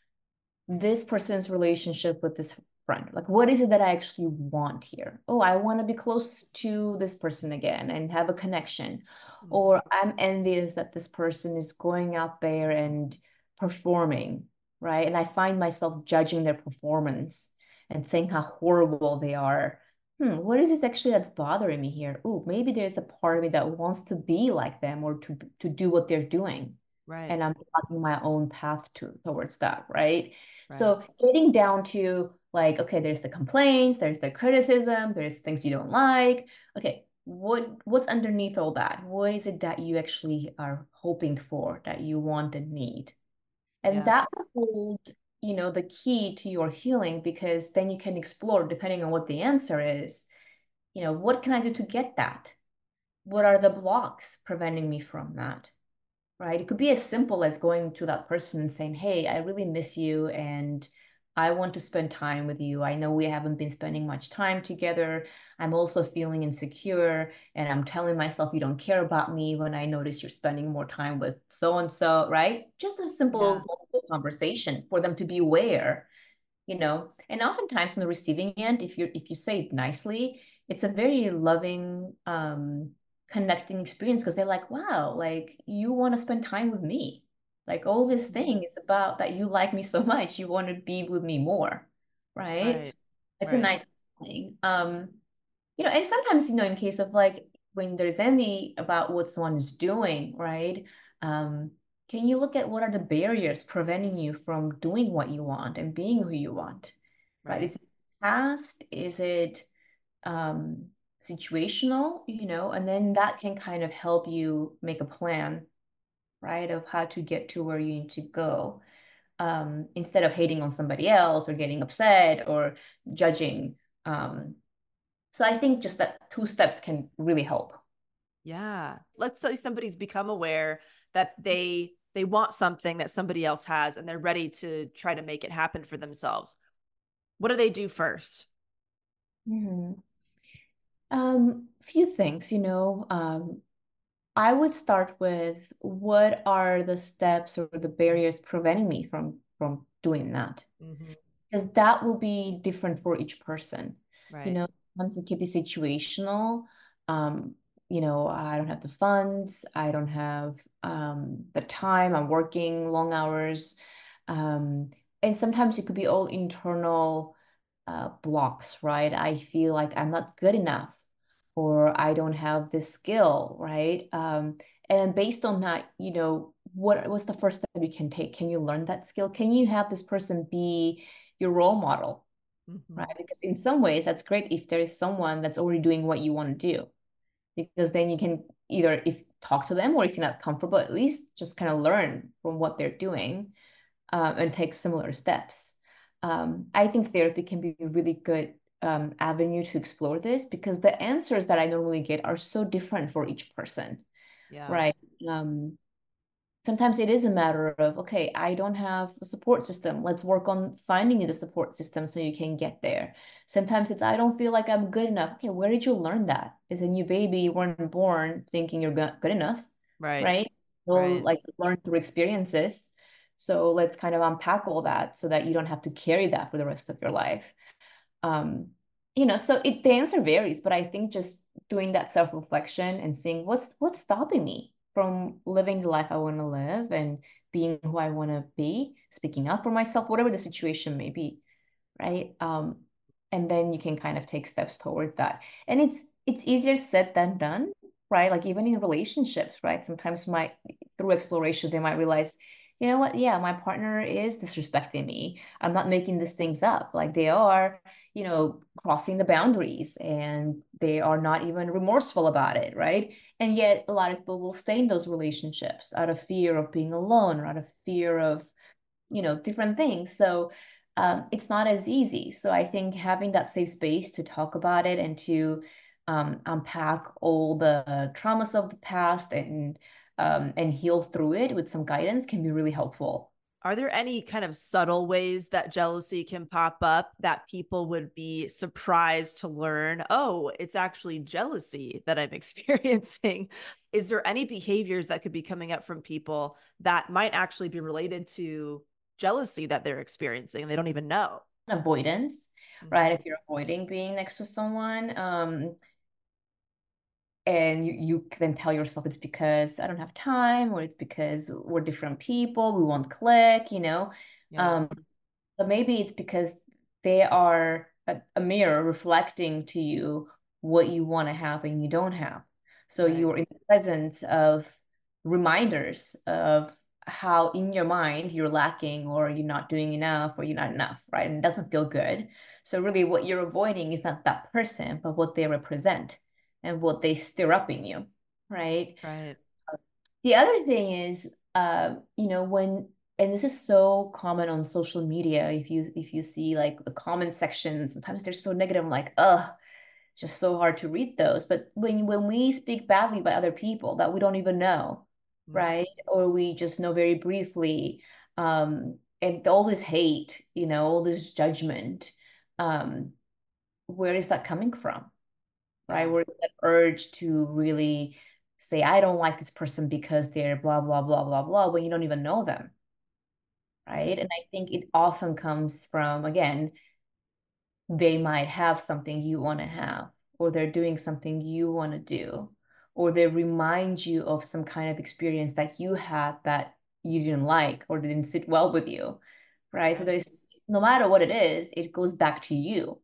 this person's relationship with this friend, like what is it that I actually want here? Oh, I want to be close to this person again and have a connection. Mhm. Or I'm envious that this person is going out there and performing, right? And I find myself judging their performance and saying how horrible they are. Hmm, what is it actually that's bothering me here? Oh, maybe there's a part of me that wants to be like them or to to do what they're doing. Right. And I'm blocking my own path to towards that, right? Right. So getting down to like, okay, there's the complaints, there's the criticism, there's things you don't like. Okay, what what's underneath all that? What is it that you actually are hoping for, that you want and need? And Yeah. that will hold, you know, the key to your healing, because then you can explore, depending on what the answer is, you know, what can I do to get that? What are the blocks preventing me from that? Right? It could be as simple as going to that person and saying, hey, I really miss you and I want to spend time with you. I know we haven't been spending much time together. I'm also feeling insecure and I'm telling myself you don't care about me when I notice you're spending more time with so and so, right? Just a simple Yeah. conversation for them to be aware, you know. And oftentimes on the receiving end, if you if you say it nicely, it's a very loving um connecting experience, because they're like, wow, like you want to spend time with me, like all this thing is about that you like me so much, you want to be with me more, right? Right. It's a Right. nice thing. um you know, and sometimes, you know, in case of like when there's envy about what someone is doing, right? Um, can you look at what are the barriers preventing you from doing what you want and being who you want, right? Right. Is it past? Is it um, situational, you know? And then that can kind of help you make a plan, right, of how to get to where you need to go, um, instead of hating on somebody else or getting upset or judging. Um, so I think just that two steps can really help. Yeah. Let's say somebody's become aware that they they want something that somebody else has and they're ready to try to make it happen for themselves. What do they do first? Mhm. Um, few things, you know. Um, I would start with what are the steps or the barriers preventing me from from doing that? Mm-hmm. Because that will be different for each person. You Right. know, sometimes it can be situational. Um, you know, I don't have the funds, I don't have um, the time, I'm working long hours. Um, and sometimes it could be all internal uh, blocks, right? I feel like I'm not good enough, or I don't have this skill, right? Um, and based on that, you know, what was the first step you can take? Can you learn that skill? Can you have this person be your role model, Mm-hmm. right? Because in some ways, that's great if there is someone that's already doing what you want to do, because then you can either if talk to them, or if you're not comfortable, at least just kind of learn from what they're doing, um, and take similar steps. Um, I think therapy can be a really good um, avenue to explore this, because the answers that I normally get are so different for each person, Yeah. right? Um, sometimes it is a matter of, okay, I don't have the support system. Let's work on finding you the support system so you can get there. Sometimes it's, I don't feel like I'm good enough. Okay, where did you learn that? As a new baby, you weren't born thinking you're good good enough, Right. right? You'll Right. like learn through experiences. So let's kind of unpack all that so that you don't have to carry that for the rest of your life. Um, you know, so it the answer varies, but I think just doing that self-reflection and seeing what's what's stopping me from living the life I want to live and being who I want to be, speaking up for myself, whatever the situation may be, right? Um, and then you can kind of take steps towards that. And it's it's easier said than done, right? Like even in relationships, right? Sometimes my through exploration, they might realize, you know what? Yeah, my partner is disrespecting me. I'm not making these things up. Like they are, you know, crossing the boundaries and they are not even remorseful about it, right? And yet a lot of people will stay in those relationships out of fear of being alone or out of fear of, you know, different things. So um, it's not as easy. So I think having that safe space to talk about it and to um, unpack all the traumas of the past and um, and heal through it with some guidance can be really helpful. Are there any kind of subtle ways that jealousy can pop up that people would be surprised to learn, oh, it's actually jealousy that I'm experiencing? Is there any behaviors that could be coming up from people that might actually be related to jealousy that they're experiencing and they don't even know? Avoidance, right? If you're avoiding being next to someone, um, and you, you can tell yourself it's because I don't have time, or it's because we're different people, we won't click, you know. Yeah. Um, but maybe it's because they are a, a mirror reflecting to you what you want to have and you don't have. So Right. you're in the presence of reminders of how in your mind you're lacking, or you're not doing enough, or you're not enough, right? And it doesn't feel good. So really what you're avoiding is not that person, but what they represent and what they stir up in you, right? Right. The other thing is, uh, you know, when, and this is so common on social media, if you if you see like the comment section, sometimes they're so negative. I'm like, ugh, it's just so hard to read those. But when when we speak badly by other people that we don't even know, Mm. right? Or we just know very briefly, um, and all this hate, you know, all this judgment, um, where is that coming from? Right? Yeah. Where is that urge to really say, I don't like this person because they're blah, blah, blah, blah, blah, when you don't even know them. Right. And I think it often comes from, again, they might have something you want to have, or they're doing something you want to do, or they remind you of some kind of experience that you had that you didn't like or didn't sit well with you. Right. So Right. there's, no matter what it is, it goes back to you.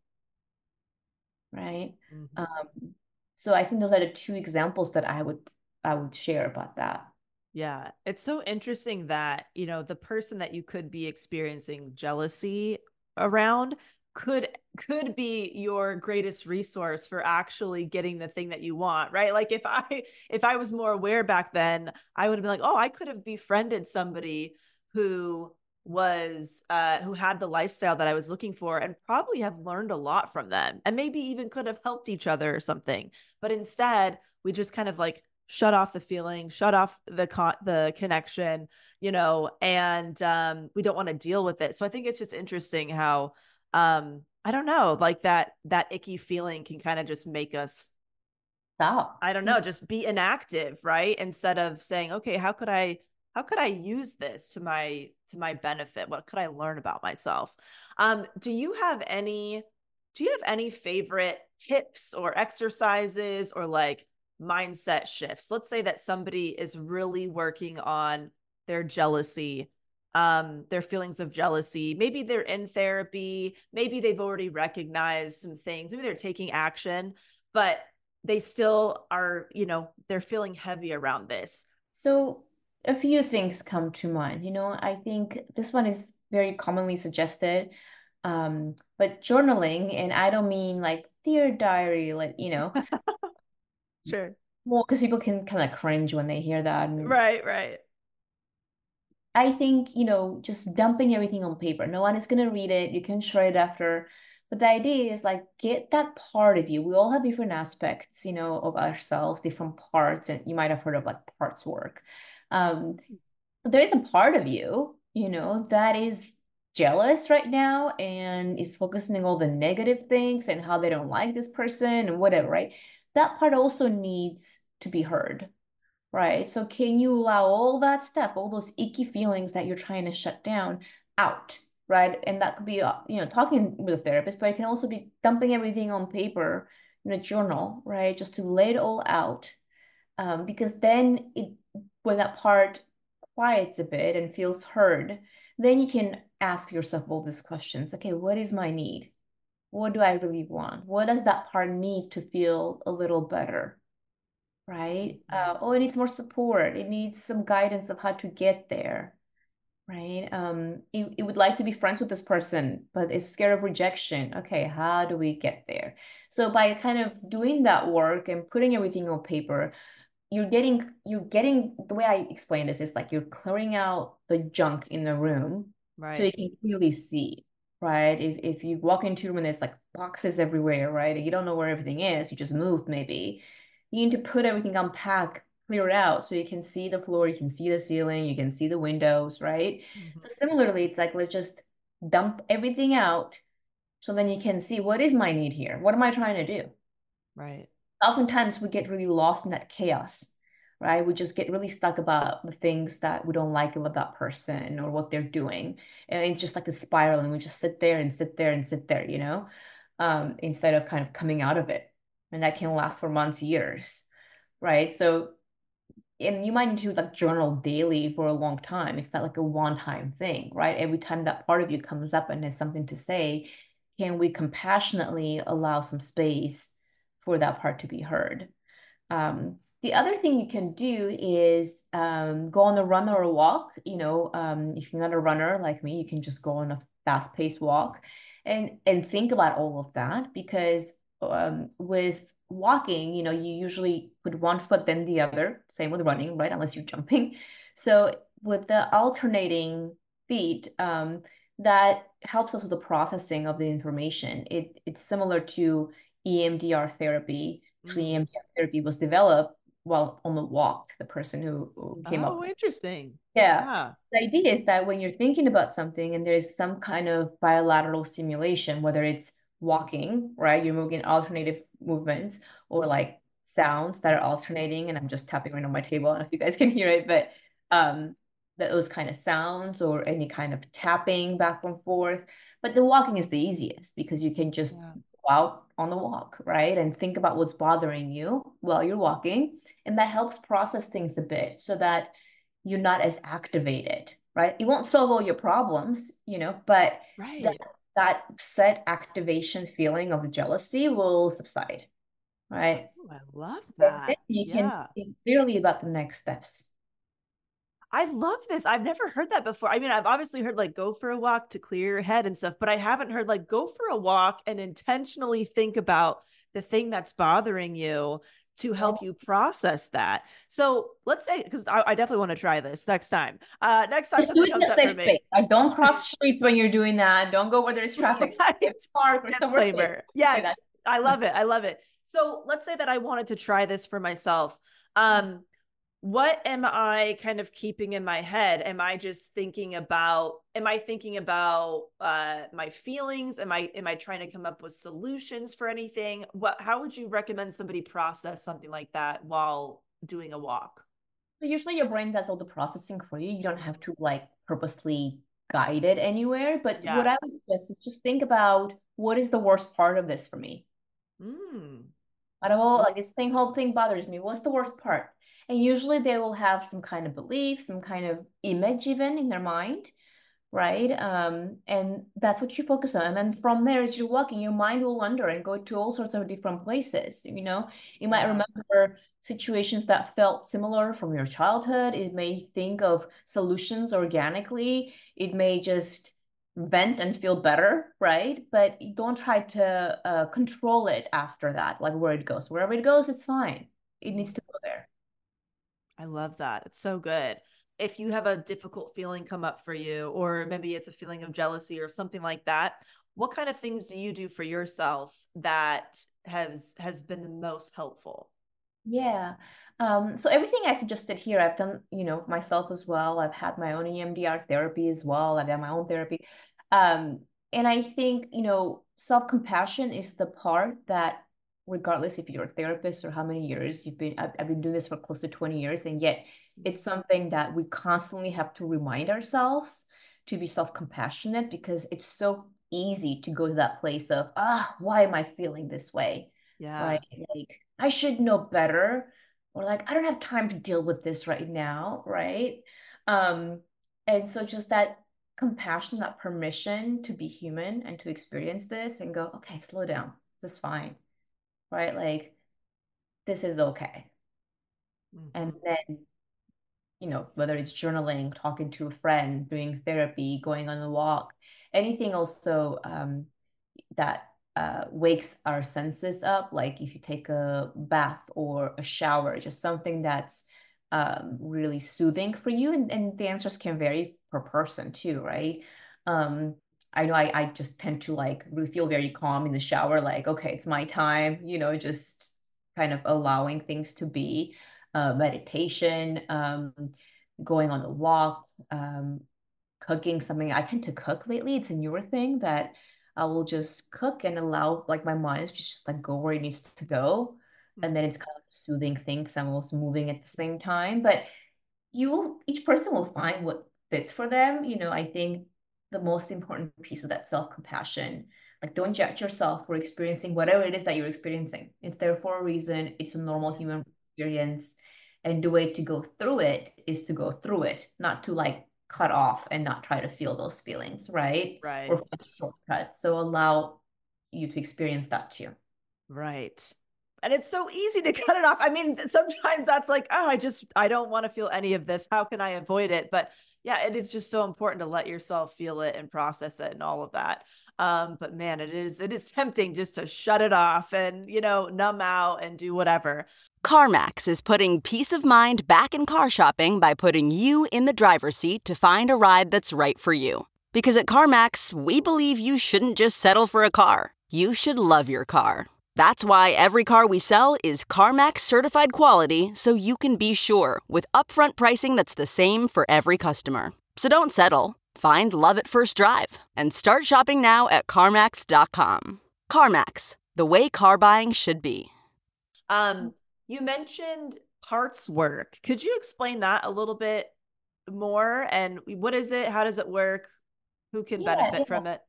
Right. Mhm. Um, so I think those are the two examples that I would I would share about that. Yeah, it's so interesting that, you know, the person that you could be experiencing jealousy around could could be your greatest resource for actually getting the thing that you want, right? Like if I if I was more aware back then, I would have been like, "Oh, I could have befriended somebody who was uh who had the lifestyle that I was looking for and probably have learned a lot from them and maybe even could have helped each other or something." But instead, we just kind of like shut off the feeling, shut off the con- the connection, you know, and um, we don't want to deal with it. So I think it's just interesting how um, I don't know, like that that icky feeling can kind of just make us, Stop. I don't know, just be inactive, right? Instead of saying, okay, how could I how could I use this to my to my benefit? What could I learn about myself? Um, do you have any do you have any favorite tips or exercises or like mindset shifts? Let's say that somebody is really working on their jealousy, um, their feelings of jealousy. Maybe they're in therapy, maybe they've already recognized some things, maybe they're taking action, but they still are, you know, they're feeling heavy around this. So a few things come to mind. You know, I think this one is very commonly suggested. Um, but journaling, and I don't mean like dear diary, like, you know, Sure. well, because people can kind of cringe when they hear that. And Right, right. I think, you know, just dumping everything on paper. No one is going to read it. You can shred it after. But the idea is like, get that part of you. We all have different aspects, you know, of ourselves, different parts. And you might have heard of like parts work. Um, but there is a part of you, you know, that is jealous right now and is focusing on all the negative things and how they don't like this person and whatever, right? That part also needs to be heard. Right. So can you allow all that stuff, all those icky feelings that you're trying to shut down out, right? And that could be, uh, you know, talking with a therapist, but it can also be dumping everything on paper in a journal, right? Just to lay it all out. Um, because then it, when that part quiets a bit and feels heard, then you can ask yourself all these questions. Okay, what is my need? What do I really want? What does that part need to feel a little better? Right? Uh, oh, it needs more support. It needs some guidance of how to get there, right? Um, it, it would like to be friends with this person, but it's scared of rejection. Okay, how do we get there? So by kind of doing that work and putting everything on paper, you're getting you're getting the way I explain this is like you're clearing out the junk in the room so you Right. can clearly see, right? If if you walk into a room and there's like boxes everywhere, right? And you don't know where everything is, you just moved maybe. You need to put everything, unpack, clear it out so you can see the floor, you can see the ceiling, you can see the windows, right? Mm-hmm. So similarly, it's like, let's just dump everything out so then you can see, what is my need here? What am I trying to do? Right. Oftentimes we get really lost in that chaos, right? We just get really stuck about the things that we don't like about that person or what they're doing. And it's just like a spiral, and we just sit there and sit there and sit there, you know, um, instead of kind of coming out of it. And that can last for months, years, right? So, and you might need to like journal daily for a long time. It's not like a one-time thing, right? Every time that part of you comes up and has something to say, can we compassionately allow some space for that part to be heard? Um, the other thing you can do is um, go on a run or a walk. You know, um, if you're not a runner like me, you can just go on a fast-paced walk and and think about all of that, because um, with walking, you know, you usually put one foot then the other. Same with running, right? Unless you're jumping. So with the alternating feet, um, that helps us with the processing of the information. It it's similar to E M D R therapy. Actually, Mm. E M D R therapy was developed while on the walk, the person who, who came up Oh, with it. interesting. Yeah. Yeah. The idea is that when you're thinking about something and there's some kind of bilateral stimulation, whether it's walking, right? You're moving alternative movements, or like sounds that are alternating. And I'm just tapping right on my table. I don't know if you guys can hear it, but um, that those kind of sounds or any kind of tapping back and forth. But the walking is the easiest because you can just Yeah. go out on the walk, right? And think about what's bothering you while you're walking. And that helps process things a bit so that you're not as activated, right? It won't solve all your problems, you know, but that, Right. that set activation feeling of jealousy will subside, right? Oh, I love So then that. you can Yeah. think clearly about the next steps. I love this. I've never heard that before. I mean, I've obviously heard like go for a walk to clear your head and stuff, but I haven't heard like go for a walk and intentionally think about the thing that's bothering you to help you process that. So let's say, because I, I definitely want to try this next time. Uh, next time Just do something it in comes a up for safe me. space. Like, don't cross streets when you're doing that. Don't go where there's traffic. Stay Right. at the park or somewhere safe. Disclaimer. Like that. Yes. I love it. I love it. So let's say that I wanted to try this for myself. Um, what am I kind of keeping in my head? Am I just thinking about, am I thinking about uh, my feelings? Am I, am I trying to come up with solutions for anything? What, how would you recommend somebody process something like that while doing a walk? So usually your brain does all the processing for you. You don't have to like purposely guide it anywhere. But what Yeah. I would suggest is just think about, what is the worst part of this for me? Mm. Out of all, like, this thing, whole thing bothers me. What's the worst part? And usually they will have some kind of belief, some kind of image even in their mind, right? Um, and that's what you focus on. And then from there, as you're walking, your mind will wander and go to all sorts of different places. You know, you might Yeah. remember situations that felt similar from your childhood. It may think of solutions organically. It may just vent and feel better, right? But don't try to uh, control it after that, like where it goes. Wherever it goes, it's fine. It needs to go there. I love that. It's so good. If you have a difficult feeling come up for you, or maybe it's a feeling of jealousy or something like that, what kind of things do you do for yourself that has has been the most helpful? Yeah. Um, so everything I suggested here, I've done, you know, myself as well. I've had my own E M D R therapy as well. I've had my own therapy. Um, and I think, you know, self-compassion is the part that, regardless if you're a therapist or how many years you've been, I've, I've been doing this for close to twenty years, and yet it's something that we constantly have to remind ourselves to be self-compassionate, because it's so easy to go to that place of, ah, why am I feeling this way? Yeah. Right? Like, I should know better, or like, I don't have time to deal with this right now, right? Um, and so just that compassion, that permission to be human and to experience this and go, okay, slow down. This is fine, right? Like, this is okay. And Mhm. then, you know, whether it's journaling, talking to a friend, doing therapy, going on a walk, anything also um, that uh, wakes our senses up, like if you take a bath or a shower, just something that's um, really soothing for you. And, and the answers can vary per person too, right? Um, I know I, I just tend to like really feel very calm in the shower, like, okay, it's my time, you know, just kind of allowing things to be. uh, meditation, um, going on a walk, um, cooking something. I tend to cook lately. It's a newer thing that I will just cook and allow like my mind to just like go where it needs to go. And then it's kind of a soothing thing because I'm also moving at the same time. But you will, each person will find what fits for them. You know, I think the most important piece of that self-compassion, like don't judge yourself for experiencing whatever it is that you're experiencing. It's there for a reason. It's a normal human experience. And the way to go through it is to go through it, not to like cut off and not try to feel those feelings, right? Right. Or find shortcuts. So allow you to experience that too. Right. And it's so easy to cut it off. I mean, sometimes that's like, oh, I just, I don't want to feel any of this. How can I avoid it? But yeah, it is just so important to let yourself feel it and process it and all of that. Um, but man, it is, it is tempting just to shut it off and, you know, numb out and do whatever. CarMax is putting peace of mind back in car shopping by putting you in the driver's seat to find a ride that's right for you. Because at CarMax, we believe you shouldn't just settle for a car. You should love your car. That's why every car we sell is CarMax certified quality, so you can be sure with upfront pricing that's the same for every customer. So don't settle. Find love at first drive and start shopping now at CarMax dot com. CarMax, the way car buying should be. Um, you mentioned parts work. Could you explain that a little bit more? And what is it? How does it work? Who can Yeah, benefit yeah. from it?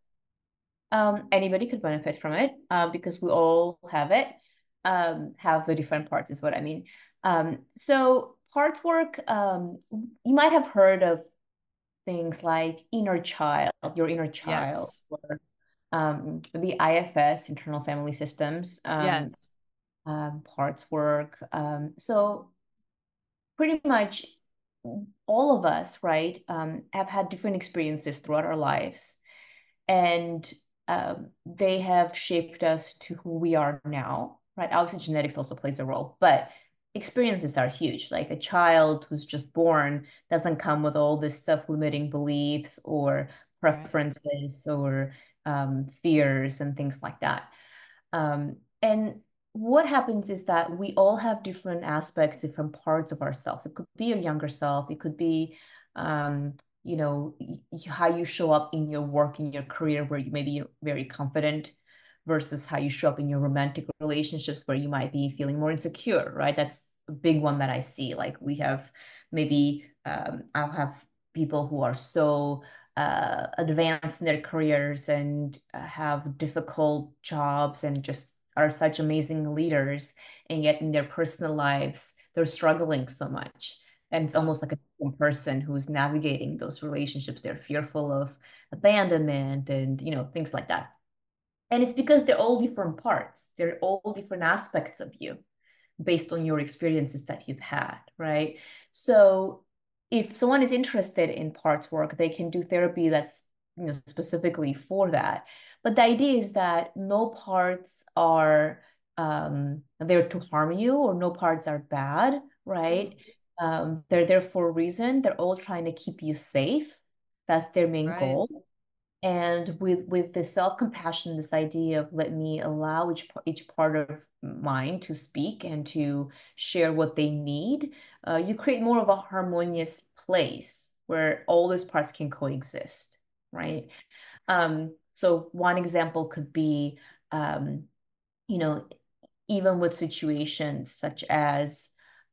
Um, anybody could benefit from it uh, because we all have it, um, have the different parts is what I mean. Um, so parts work, um, you might have heard of things like inner child, your inner child, Yes. or um, the I F S, internal family systems, um, Yes. um, parts work. Um, so pretty much all of us, right, um, have had different experiences throughout our lives. And um, they have shaped us to who we are now, right? Obviously, genetics also plays a role, but experiences are huge. Like a child who's just born doesn't come with all this self-limiting beliefs or preferences or um, fears and things like that. Um, and what happens is that we all have different aspects, different parts of ourselves. It could be your younger self. It could be um, you know, how you show up in your work, in your career, where you maybe you're very confident versus how you show up in your romantic relationships where you might be feeling more insecure, right? That's a big one that I see. Like we have maybe um, I'll have people who are so uh, advanced in their careers and uh, have difficult jobs and just are such amazing leaders, and yet in their personal lives, they're struggling so much. And it's almost like a different person who's navigating those relationships. They're fearful of abandonment and, you know, things like that. And it's because they're all different parts. They're all different aspects of you based on your experiences that you've had, right? So if someone is interested in parts work, they can do therapy that's, you know, specifically for that. But the idea is that no parts are um, there to harm you, or no parts are bad, right? Um, they're there for a reason. They're all trying to keep you safe. That's their main Right. goal. And with with the self-compassion, this idea of let me allow each each part of mine to speak and to share what they need, uh, you create more of a harmonious place where all those parts can coexist, right? Um, so one example could be, um, you know, even with situations such as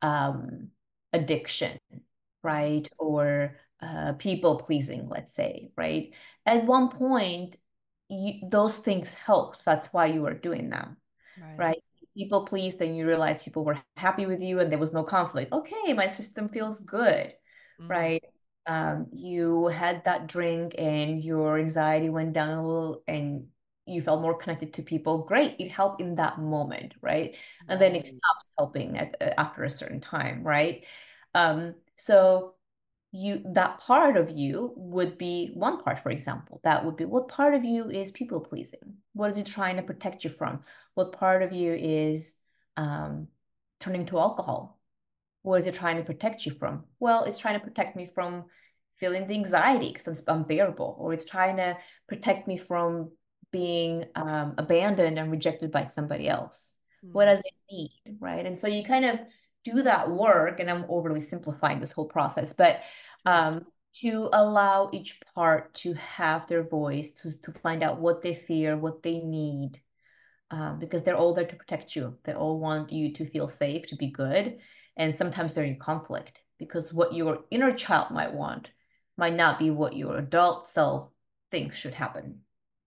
um, addiction, right? Or uh, people pleasing, let's say, right? At one point, you, those things help. That's why you are doing them, Right. right? People pleased, and you realize people were happy with you and there was no conflict. Okay, my system feels good, Mm. right? Um, you had that drink and your anxiety went down a little and you felt more connected to people. Great, it helped in that moment, right? And then it Right. stops helping at, after a certain time, right? Um, so you that part of you would be one part, for example. That would be what part of you is people pleasing? What is it trying to protect you from? What part of you is um, turning to alcohol? What is it trying to protect you from? Well, it's trying to protect me from feeling the anxiety because it's unbearable, or it's trying to protect me from being um, abandoned and rejected by somebody else. What Mm. does it need, right? And so you kind of do that work, and I'm overly simplifying this whole process, but um, to allow each part to have their voice, to, to find out what they fear, what they need, um, because they're all there to protect you. They all want you to feel safe, to be good. And sometimes they're in conflict because what your inner child might want might not be what your adult self thinks should happen.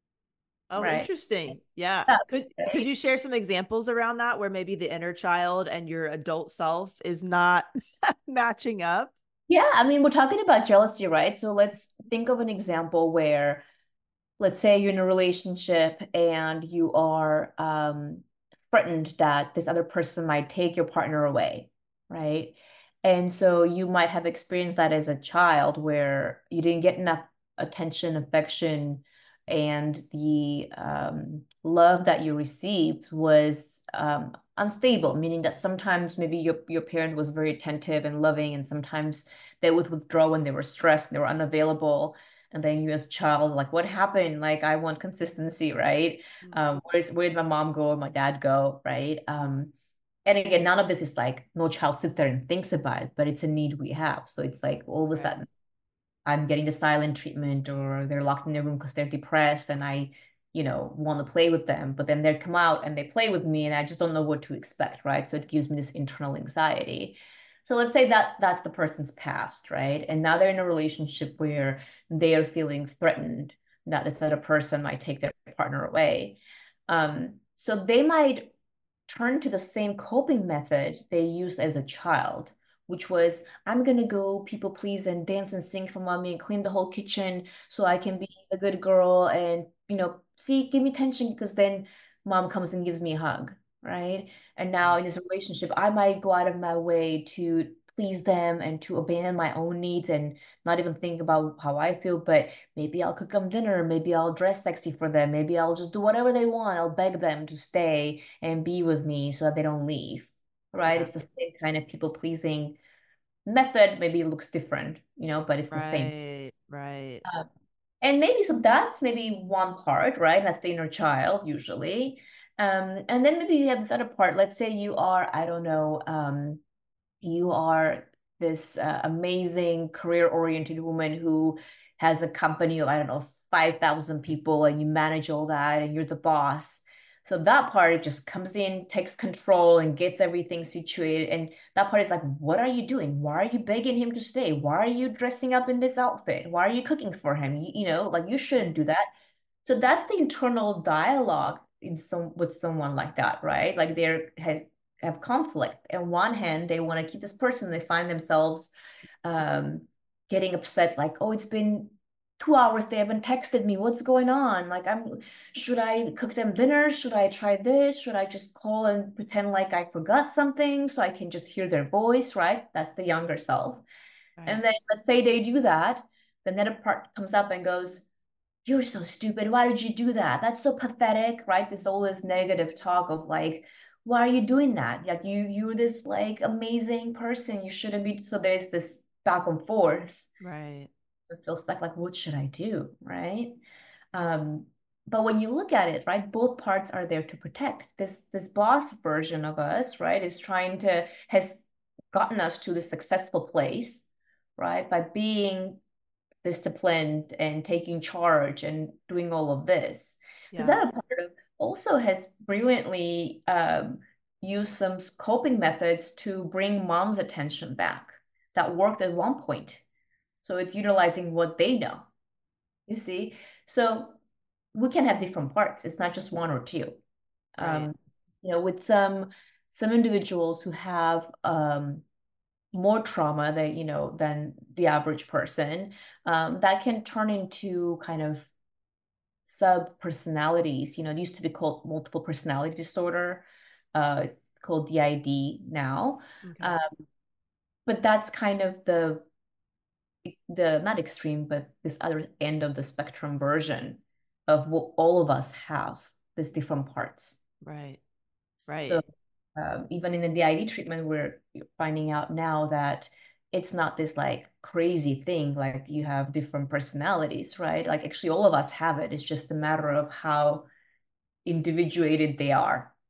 Oh, right? interesting. Yeah. Yeah, Could right? could you share some examples around that where maybe the inner child and your adult self is not matching up? Yeah, I mean, we're talking about jealousy, right? So let's think of an example where, let's say you're in a relationship and you are um, threatened that this other person might take your partner away, right? And so you might have experienced that as a child where you didn't get enough attention, affection, and the um, love that you received was um, unstable, meaning that sometimes maybe your, your parent was very attentive and loving, and sometimes they would withdraw when they were stressed and they were unavailable. And then you as a child, like, what happened? Like, I want consistency, right? Mm. Um, where's where did my mom go or my dad go, right? Um, and again, none of this is like no child sits there and thinks about it, but it's a need we have. So it's like all of a Right. sudden I'm getting the silent treatment, or they're locked in their room because they're depressed and I, you know, want to play with them, but then they come out and they play with me and I just don't know what to expect, right? So it gives me this internal anxiety. So let's say that that's the person's past, right? And now they're in a relationship where they are feeling threatened that this other person might take their partner away. Um, so they might turn to the same coping method they used as a child, which was, I'm gonna go people please and dance and sing for mommy and clean the whole kitchen so I can be a good girl and, you know, see, give me attention because then mom comes and gives me a hug, right? And now in this relationship, I might go out of my way to please them and to abandon my own needs and not even think about how I feel, but maybe I'll cook them dinner, maybe I'll dress sexy for them, maybe I'll just do whatever they want. I'll beg them to stay and be with me so that they don't leave, right? Yeah. It's the same kind of people pleasing method. Maybe it looks different, you know, but it's the same. Right. Right. Uh, and maybe so that's maybe one part, right? That's the inner child usually. Um, and then maybe you have this other part. Let's say you are, I don't know, um, you are this uh, amazing career-oriented woman who has a company of, I don't know, five thousand people, and you manage all that and you're the boss. So that part just comes in, takes control and gets everything situated. And that part is like, what are you doing? Why are you begging him to stay? Why are you dressing up in this outfit? Why are you cooking for him? You, you know, like you shouldn't do that. So that's the internal dialogue in some with someone like that, right? Like there has have conflict. On one hand, they want to keep this person, they find themselves um, getting upset, like, oh, it's been two hours, they haven't texted me. What's going on? Like, I'm, should I cook them dinner? Should I try this? Should I just call and pretend like I forgot something so I can just hear their voice, right? That's the younger self. Right. And then let's say they do that, the other part comes up and goes, you're so stupid. Why did you do that? That's so pathetic, right? There's all this negative talk of like, why are you doing that? Like you, you're this like amazing person. You shouldn't be. So there's this back and forth. Right. So it feels like, like, what should I do? Right. Um, but when you look at it, right, both parts are there to protect. This this boss version of us, right, is trying to, has gotten us to the successful place, right, by being disciplined and taking charge and doing all of this. Because Yeah. that part of also has brilliantly um, used some coping methods to bring mom's attention back that worked at one point. So it's utilizing what they know, you see? So we can have different parts. It's not just one or two. Right. Um, you know, with some some individuals who have um, more trauma that, you know, than the average person, um, that can turn into kind of sub personalities. You know, it used to be called multiple personality disorder. Uh, it's called D I D now. Okay. Um, but that's kind of the the not extreme, but this other end of the spectrum version of what all of us have, these different parts. Right. Right. So um, even in the D I D treatment, we're finding out now that it's not this like crazy thing, like you have different personalities, right? Like actually all of us have it. It's just a matter of how individuated they are.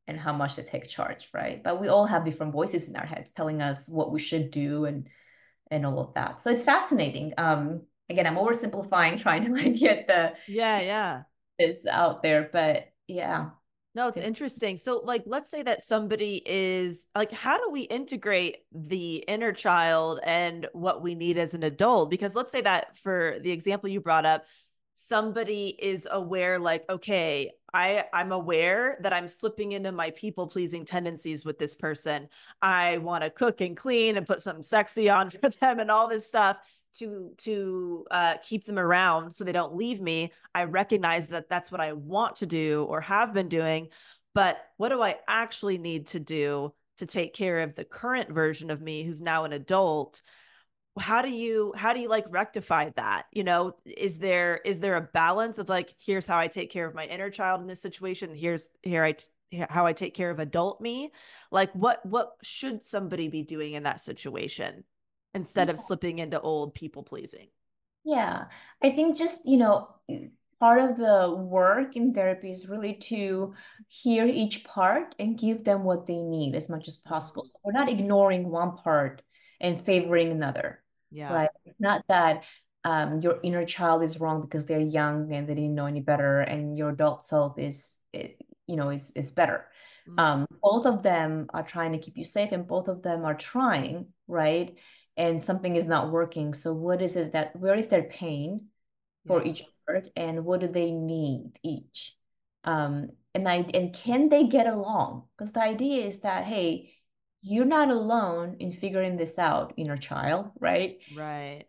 and how much they take charge, right? But we all have different voices in our heads telling us what we should do and and all of that. So it's fascinating. Um, again, I'm oversimplifying, trying to like get the Yeah, yeah. this out there, but yeah. No, it's interesting. So, like, let's say that somebody is like, how do we integrate the inner child and what we need as an adult? Because let's say that for the example you brought up, somebody is aware, like, okay, I, I'm aware that I'm slipping into my people pleasing tendencies with this person. I want to cook and clean and put something sexy on for them and all this stuff to to uh, keep them around so they don't leave me. I recognize that that's what I want to do or have been doing, but what do I actually need to do to take care of the current version of me who's now an adult? How do you how do you like rectify that? You know, is there is there a balance of like, here's how I take care of my inner child in this situation, here's here I how I take care of adult me? Like, what what should somebody be doing in that situation instead of slipping into old people pleasing? Yeah, I think just, you know, part of the work in therapy is really to hear each part and give them what they need as much as possible. So we're not ignoring one part and favoring another, Yeah. right? It's not that um, your inner child is wrong because they're young and they didn't know any better, and your adult self is, you know, is is better. Mm-hmm. Um, both of them are trying to keep you safe, and both of them are trying, right? And something is not working. So what is it that, where is their pain for Yeah. each part, and what do they need each? Um, and I and can they get along? Because the idea is that, hey, you're not alone in figuring this out, inner child, right? Right.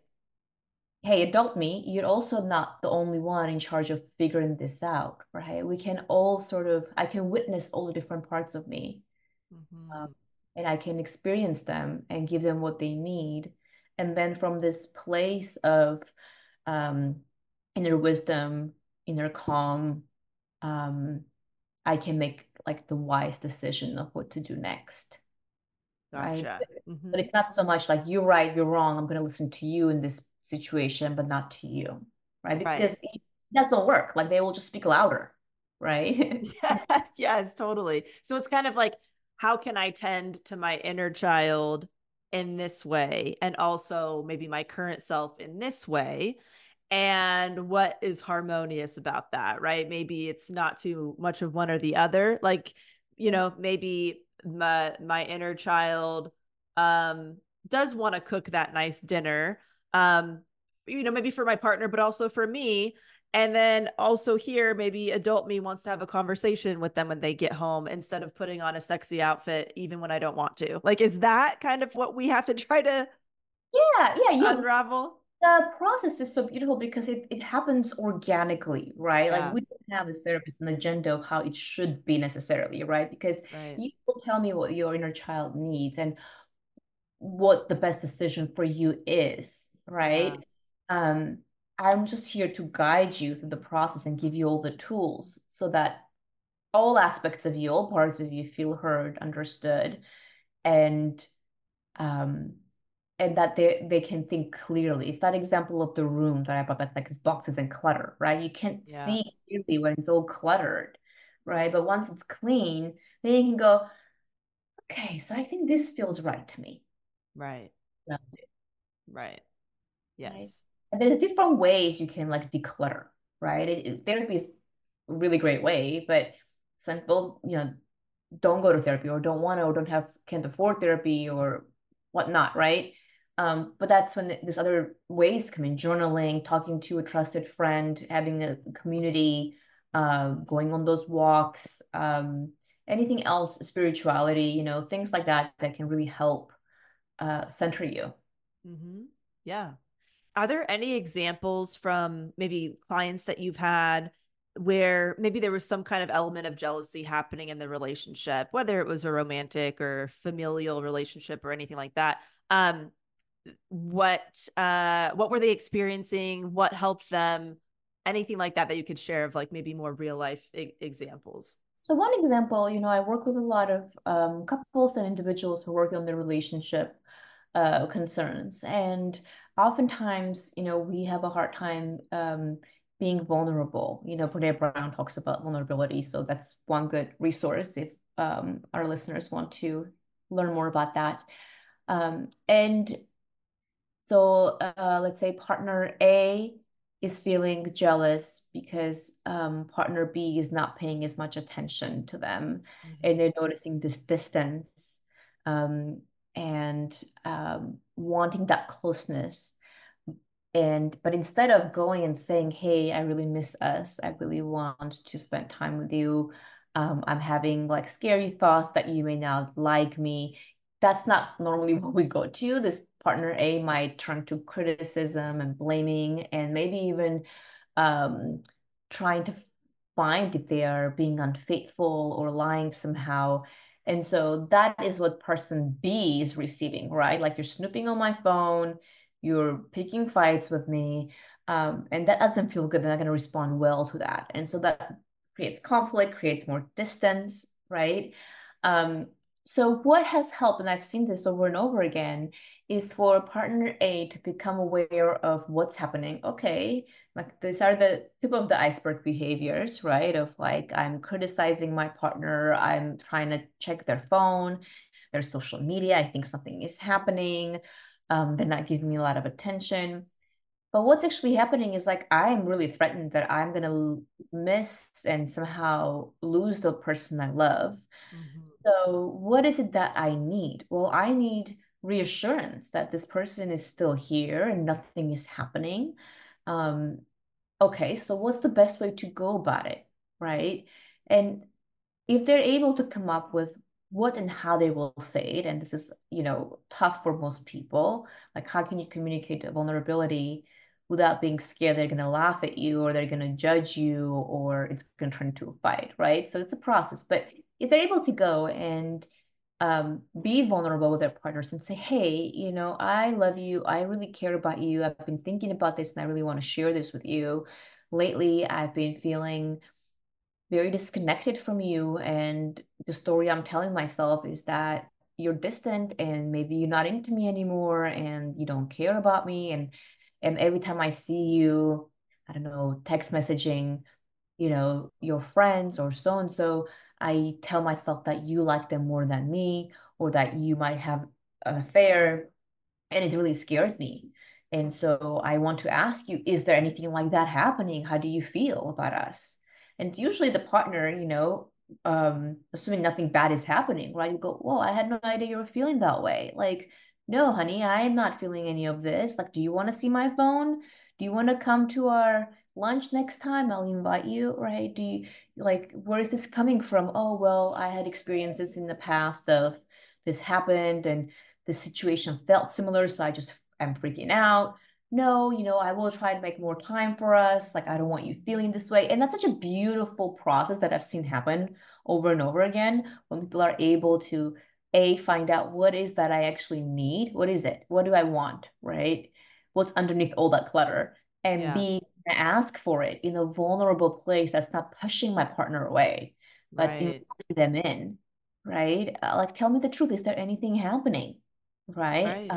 Hey, adult me, you're also not the only one in charge of figuring this out, right? We can all sort of, I can witness all the different parts of me. Mm-hmm. Um, and I can experience them and give them what they need. And then from this place of um, inner wisdom, inner calm, um, I can make like the wise decision of what to do next. Right. Gotcha. Mm-hmm. But it's not so much like you're right, you're wrong, I'm going to listen to you in this situation, but not to you. Right. Because Right. it doesn't work. Like they will just speak louder. Right. Yeah, yes, totally. So it's kind of like, how can I tend to my inner child in this way, and also maybe my current self in this way? And what is harmonious about that, right? Maybe it's not too much of one or the other. Like, you know, maybe my my inner child um does want to cook that nice dinner. Um, you know, maybe for my partner, but also for me. And then also here, maybe adult me wants to have a conversation with them when they get home instead of putting on a sexy outfit, even when I don't want to. Like, is that kind of what we have to try to Yeah, yeah, you unravel? the process is so beautiful because it, it happens organically, right? Like Yeah. we don't have this therapist an agenda of how it should be necessarily, right? Because Right. you will tell me what your inner child needs and what the best decision for you is, right? Um, I'm just here to guide you through the process and give you all the tools so that all aspects of you, all parts of you feel heard, understood, and um and that they they can think clearly. It's that example of the room that I brought back, like it's boxes and clutter, right? You can't Yeah. see clearly when it's all cluttered, right? But once it's clean, then you can go, okay, so I think this feels right to me. Right. Yeah. Right. Yes. And there's different ways you can like declutter, right? It, it- therapy is a really great way, but some people, you know, don't go to therapy or don't want to or don't have can't afford therapy or whatnot, right? Um, but that's when there's other ways come in: journaling, talking to a trusted friend, having a community, um, going on those walks, um, anything else, spirituality, you know, things like that that can really help uh, center you. Mm-hmm. Yeah. Are there any examples from maybe clients that you've had where maybe there was some kind of element of jealousy happening in the relationship, whether it was a romantic or familial relationship or anything like that? Um, what uh, what were they experiencing? What helped them? Anything like that that you could share of like maybe more real life e- examples? So one example, you know, I work with a lot of um, couples and individuals who work on their relationship uh, concerns. And oftentimes, you know, we have a hard time um, being vulnerable. You know, Brene Brown talks about vulnerability. So that's one good resource if um, our listeners want to learn more about that. Um, and so uh, let's say partner A is feeling jealous because um, partner B is not paying as much attention to them, Mm-hmm. and they're noticing this distance, um, and um, wanting that closeness. And but instead of going and saying, hey, I really miss us, I really want to spend time with you, um, I'm having like scary thoughts that you may not like me. That's not normally what we go to. This partner A might turn to criticism and blaming, and maybe even um, trying to find if they are being unfaithful or lying somehow. And so that is what person B is receiving, right? Like, you're snooping on my phone, you're picking fights with me, um, and that doesn't feel good. They're not going to respond well to that. And so that creates conflict, creates more distance, right? Um, so what has helped, and I've seen this over and over again, is for partner A to become aware of what's happening. Okay, like these are the tip of the iceberg behaviors, right? Of like, I'm criticizing my partner, I'm trying to check their phone, their social media, I think something is happening. Um, they're not giving me a lot of attention. But what's actually happening is like, I'm really threatened that I'm gonna miss and somehow lose the person I love. Mm-hmm. So what is it that I need? Well, I need reassurance that this person is still here and nothing is happening. Um, okay, so what's the best way to go about it, right? And if they're able to come up with what and how they will say it, and this is, you know, tough for most people, like how can you communicate a vulnerability without being scared they're going to laugh at you or they're going to judge you or it's going to turn into a fight, right? So it's a process. But if they're able to go and um, be vulnerable with their partners and say, hey, you know, I love you. I really care about you. I've been thinking about this and I really want to share this with you. Lately, I've been feeling very disconnected from you. And the story I'm telling myself is that you're distant and maybe you're not into me anymore and you don't care about me. And and every time I see you, I don't know, text messaging, you know, your friends or so and so, I tell myself that you like them more than me or that you might have an affair. And it really scares me. And so I want to ask you, is there anything like that happening? How do you feel about us? And usually the partner, you know, um, assuming nothing bad is happening, right? You go, well, I had no idea you were feeling that way. Like, no, honey, I am not feeling any of this. Like, do you want to see my phone? Do you want to come to our lunch next time? I'll invite you, right? Do you like, where is this coming from? Oh, well, I had experiences in the past of this happened and the situation felt similar, so I just am freaking out. No, you know, I will try to make more time for us. Like, I don't want you feeling this way. And that's such a beautiful process that I've seen happen over and over again when people are able to A, find out what is that I actually need. What is it? What do I want? Right? What's underneath all that clutter? And Yeah. B, ask for it in a vulnerable place that's not pushing my partner away, but Right. inviting them in. Right? Uh, like, tell me the truth. Is there anything happening? Right? Uh, Right.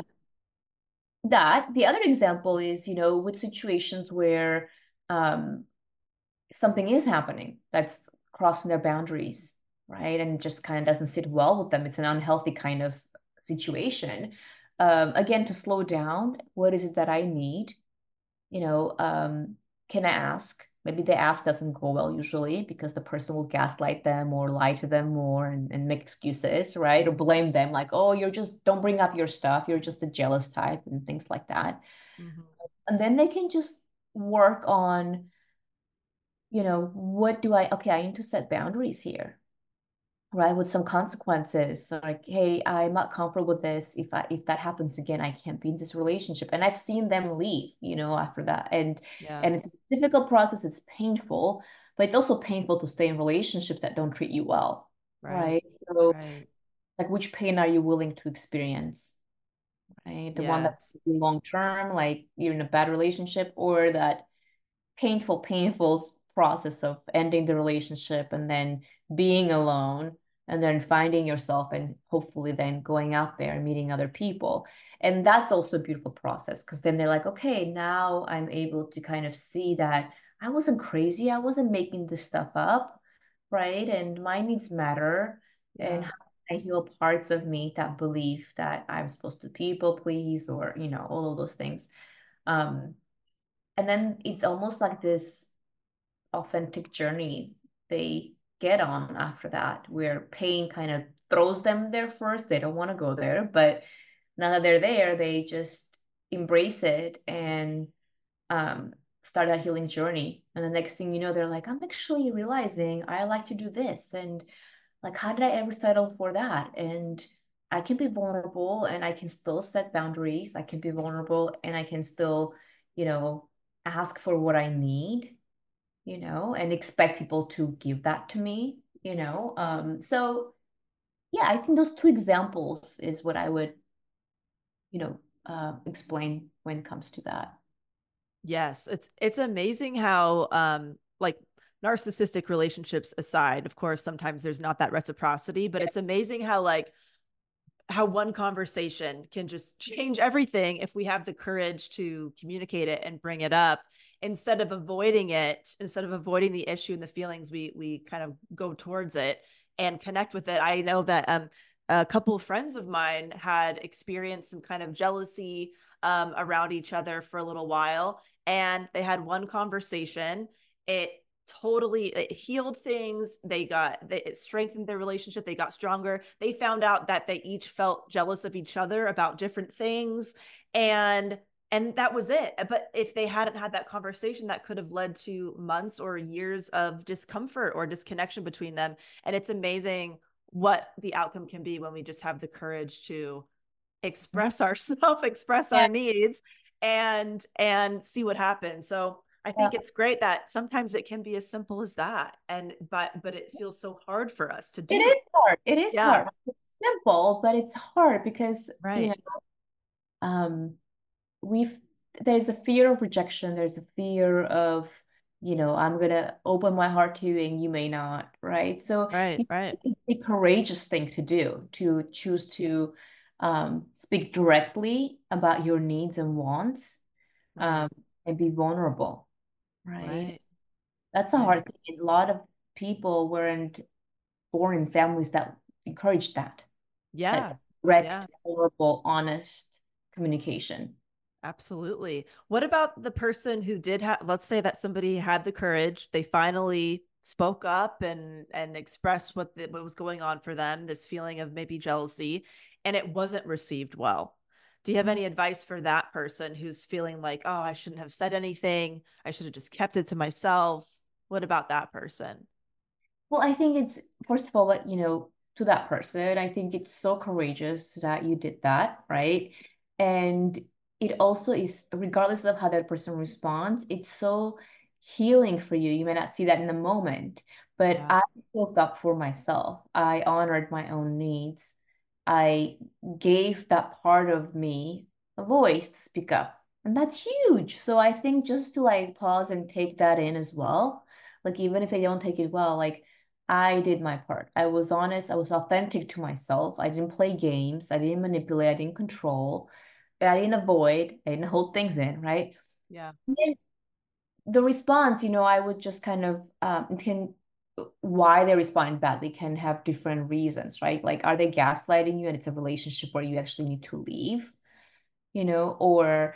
that the other example is, you know, with situations where um, something is happening that's crossing their boundaries, right? And just kind of doesn't sit well with them. It's an unhealthy kind of situation. Um, again, to slow down, what is it that I need? You know, um, can I ask? Maybe the ask doesn't go well usually because the person will gaslight them or lie to them more and, and make excuses, right? Or blame them like, oh, you're just, don't bring up your stuff. You're just the jealous type and things like that. Mm-hmm. And then they can just work on, you know, what do I, okay, I need to set boundaries here, right? With some consequences. So like, hey, I'm not comfortable with this. If I if that happens again, I can't be in this relationship. And I've seen them leave, you know, after that. And Yeah. and it's a difficult process, it's painful, but it's also painful to stay in relationships that don't treat you well, Right. right? So Right. like, which pain are you willing to experience? Right? The one that's Yes. long term, like you're in a bad relationship, or that painful, painful process of ending the relationship and then being alone and then finding yourself and hopefully then going out there and meeting other people. And that's also a beautiful process because then they're like, okay, now I'm able to kind of see that I wasn't crazy. I wasn't making this stuff up, right? And my needs matter. and Yeah. how can I heal parts of me that believe that I'm supposed to people please, or you know, all of those things. Um, and then it's almost like this authentic journey they get on after that, where pain kind of throws them there first. They don't want to go there, but now that they're there, they just embrace it and um, start that healing journey. And the next thing you know, they're like, I'm actually realizing I like to do this. And like, how did I ever settle for that? And I can be vulnerable and I can still set boundaries. I can be vulnerable and I can still, you know, ask for what I need, you know, and expect people to give that to me, you know. Um, so yeah, I think those two examples is what I would, you know, uh, explain when it comes to that. Yes, it's it's amazing how um like narcissistic relationships aside, of course, sometimes there's not that reciprocity, but it's amazing how like how one conversation can just change everything if we have the courage to communicate it and bring it up instead of avoiding it, instead of avoiding the issue and the feelings, we we kind of go towards it and connect with it. I know that um a couple of friends of mine had experienced some kind of jealousy um, around each other for a little while, and they had one conversation. It totally it healed things. They got they, it strengthened their relationship. They got stronger. They found out that they each felt jealous of each other about different things, and and that was it. But if they hadn't had that conversation, that could have led to months or years of discomfort or disconnection between them. And it's amazing what the outcome can be when we just have the courage to express ourselves, express Yeah. our needs, and and see what happens. So I Yeah. think it's great that sometimes it can be as simple as that. And but but it feels so hard for us to It do. is hard. It is Yeah, hard. It's simple, but it's hard because, you know, right. um, we've there's a fear of rejection. There's a fear of, you know, I'm gonna open my heart to you and you may not, right? So Right, it's right. a courageous thing to do, to choose to um, speak directly about your needs and wants, Right. um, and be vulnerable, right? Right. That's a Right. hard thing. A lot of people weren't born in families that encourage that, that Yeah. Yeah. direct, vulnerable, honest communication. Absolutely. What about the person who did have, let's say that somebody had the courage, they finally spoke up and and expressed what, the, what was going on for them, this feeling of maybe jealousy, and it wasn't received well. Do you have any advice for that person who's feeling like, oh, I shouldn't have said anything, I should have just kept it to myself? What about that person? Well, I think it's, first of all, like, you know, to that person, I think it's so courageous that you did that, right? And it also is, regardless of how that person responds, it's so healing for you. You may not see that in the moment, but Yeah. I spoke up for myself. I honored my own needs. I gave that part of me a voice to speak up. And that's huge. So I think just to like pause and take that in as well, like even if they don't take it well, like I did my part. I was honest. I was authentic to myself. I didn't play games. I didn't manipulate. I didn't control. I didn't avoid. I didn't hold things in, right? Yeah. And then the response, you know, I would just kind of um, can why they respond badly can have different reasons, right? Like, are they gaslighting you and it's a relationship where you actually need to leave, you know, or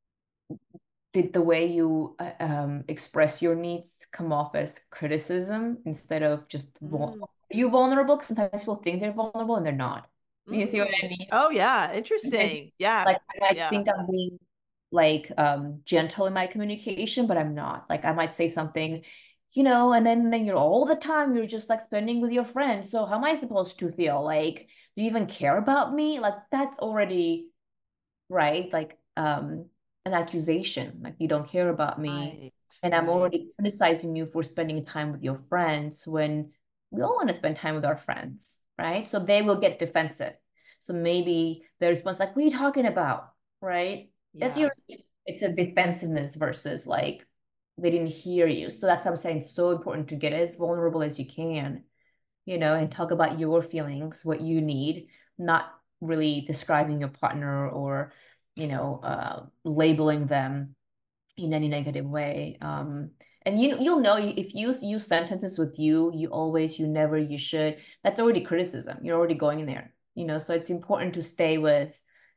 did the way you uh, um, express your needs come off as criticism instead of just vul Mm, are you vulnerable? Because sometimes people think they're vulnerable and they're not. You see what I mm. mean? Oh yeah, And, interesting. Yeah. like I might Yeah. think I'm being like um gentle in my communication, but I'm not. Like I might say something, you know, and then then you're all the time you're just like spending with your friends. So how am I supposed to feel? Like, do you even care about me? Like that's already right? Like um an accusation, like you don't care about me. Right. And I'm Right. already criticizing you for spending time with your friends when we all want to spend time with our friends, right? So they will get defensive. So maybe the response like, what are you talking about? Right? That's Yeah. your it's a defensiveness versus like they didn't hear you. So that's what I'm saying. It's so important to get as vulnerable as you can, you know, and talk about your feelings, what you need, not really describing your partner or, you know, uh, labeling them in any negative way. Um, And you you'll know if you use sentences with you, you always, you never, you should, that's already criticism. You're already going there, you know. So it's important to stay with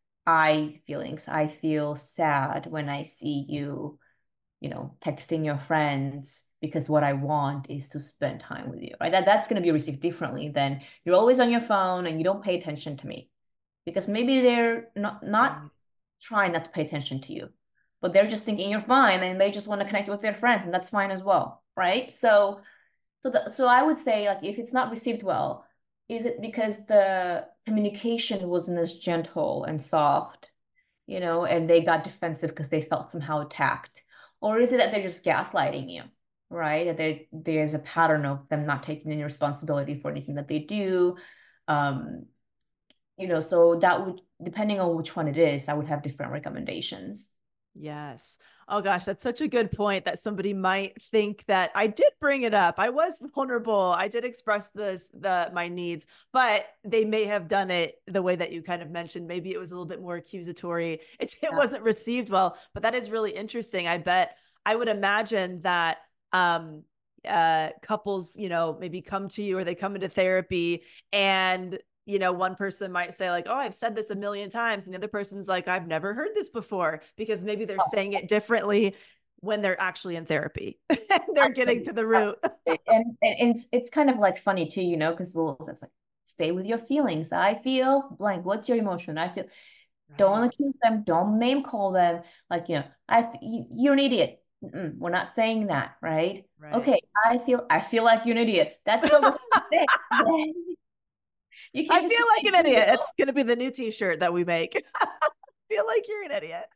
I feelings. I feel sad when I see you, you know, texting your friends because what I want is to spend time with you, right? That that's going to be received differently than you're always on your phone and you don't pay attention to me, because maybe they're not not Right. trying not to pay attention to you, but they're just thinking you're fine and they just want to connect with their friends, and that's fine as well, right? So so the, so I would say, like, if it's not received well, is it because the communication wasn't as gentle and soft, you know, and they got defensive because they felt somehow attacked? Or is it that they're just gaslighting you, right? That there there's a pattern of them not taking any responsibility for anything that they do. Um, you know, so that would, depending on which one it is, I would have different recommendations. Yes. Oh gosh, that's such a good point that somebody might think that I did bring it up. I was vulnerable. I did express this, the my needs, but they may have done it the way that you kind of mentioned. Maybe it was a little bit more accusatory. It, it Yeah. wasn't received well, but that is really interesting. I bet I would imagine that um uh couples, you know, maybe come to you or they come into therapy, and you know, one person might say like, oh, I've said this a million times. And the other person's like, I've never heard this before, because maybe they're saying it differently when they're actually in therapy. They're getting to the root. and, and it's it's kind of like funny too, you know, because we'll it's like, stay with your feelings. I feel blank. What's your emotion? I feel. Right. Don't accuse them. Don't name call them. Like, you know, I you, you're an idiot. Mm-mm, we're not saying that, right? Right. Okay, I feel I feel like you're an idiot. That's still the same thing. You I can't just feel be like an idiot. It's going to be the new t-shirt that we make. I feel like you're an idiot.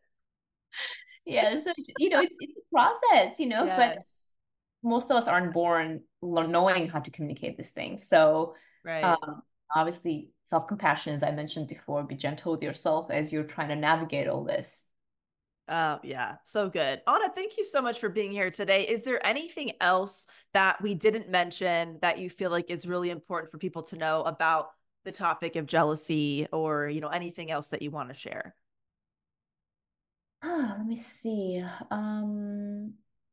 Yeah, so you know, it's it's a process, you know, but Yes. most of us aren't born lo- knowing how to communicate these things. So, Right. um, obviously, self-compassion, as I mentioned before, be gentle with yourself as you're trying to navigate all this. Oh, yeah. So good. Anna, thank you so much for being here today. Is there anything else that we didn't mention that you feel like is really important for people to know about the topic of jealousy, or, you know, anything else that you want to share? Ah, let me see. Um,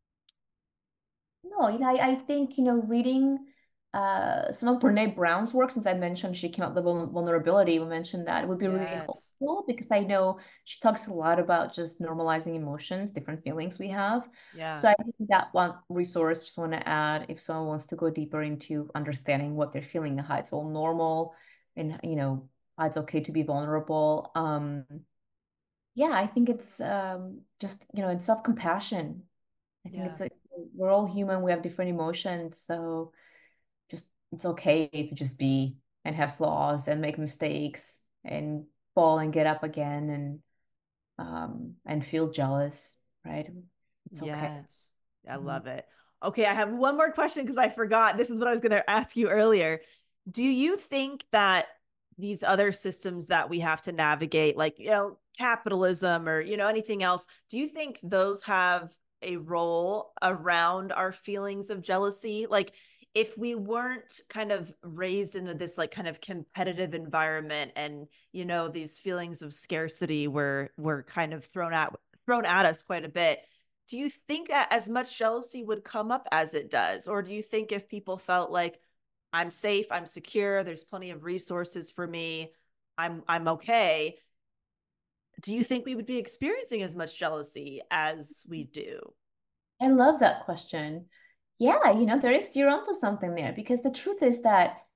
no, you know, I, I think, you know, reading uh, some of Brene Brown's work, since I mentioned she came up with vul- vulnerability, we mentioned that it would be really Yes. helpful, because I know she talks a lot about just normalizing emotions, different feelings we have. Yeah. So I think that one resource, just want to add, if someone wants to go deeper into understanding what they're feeling, how it's all normal, and, you know, how it's okay to be vulnerable. Um, yeah, I think it's um, just, you know, it's self-compassion. I think Yeah. it's like we're all human, we have different emotions, so just it's okay to just be and have flaws and make mistakes and fall and get up again, and um and feel jealous, right? It's okay. Yes. I Mhm. love it. Okay, I have one more question because I forgot. This is what I was going to ask you earlier. Do you think that these other systems that we have to navigate, like, you know, capitalism or, you know, anything else, do you think those have a role around our feelings of jealousy? Like, if we weren't kind of raised into this like kind of competitive environment, and, you know, these feelings of scarcity were were kind of thrown at thrown at us quite a bit, do you think that as much jealousy would come up as it does? Or do you think if people felt like, I'm safe, I'm secure, there's plenty of resources for me, I'm I'm okay, do you think we would be experiencing as much jealousy as we do? I love that question. Yeah, you know, there is, you're onto something there, because the truth is that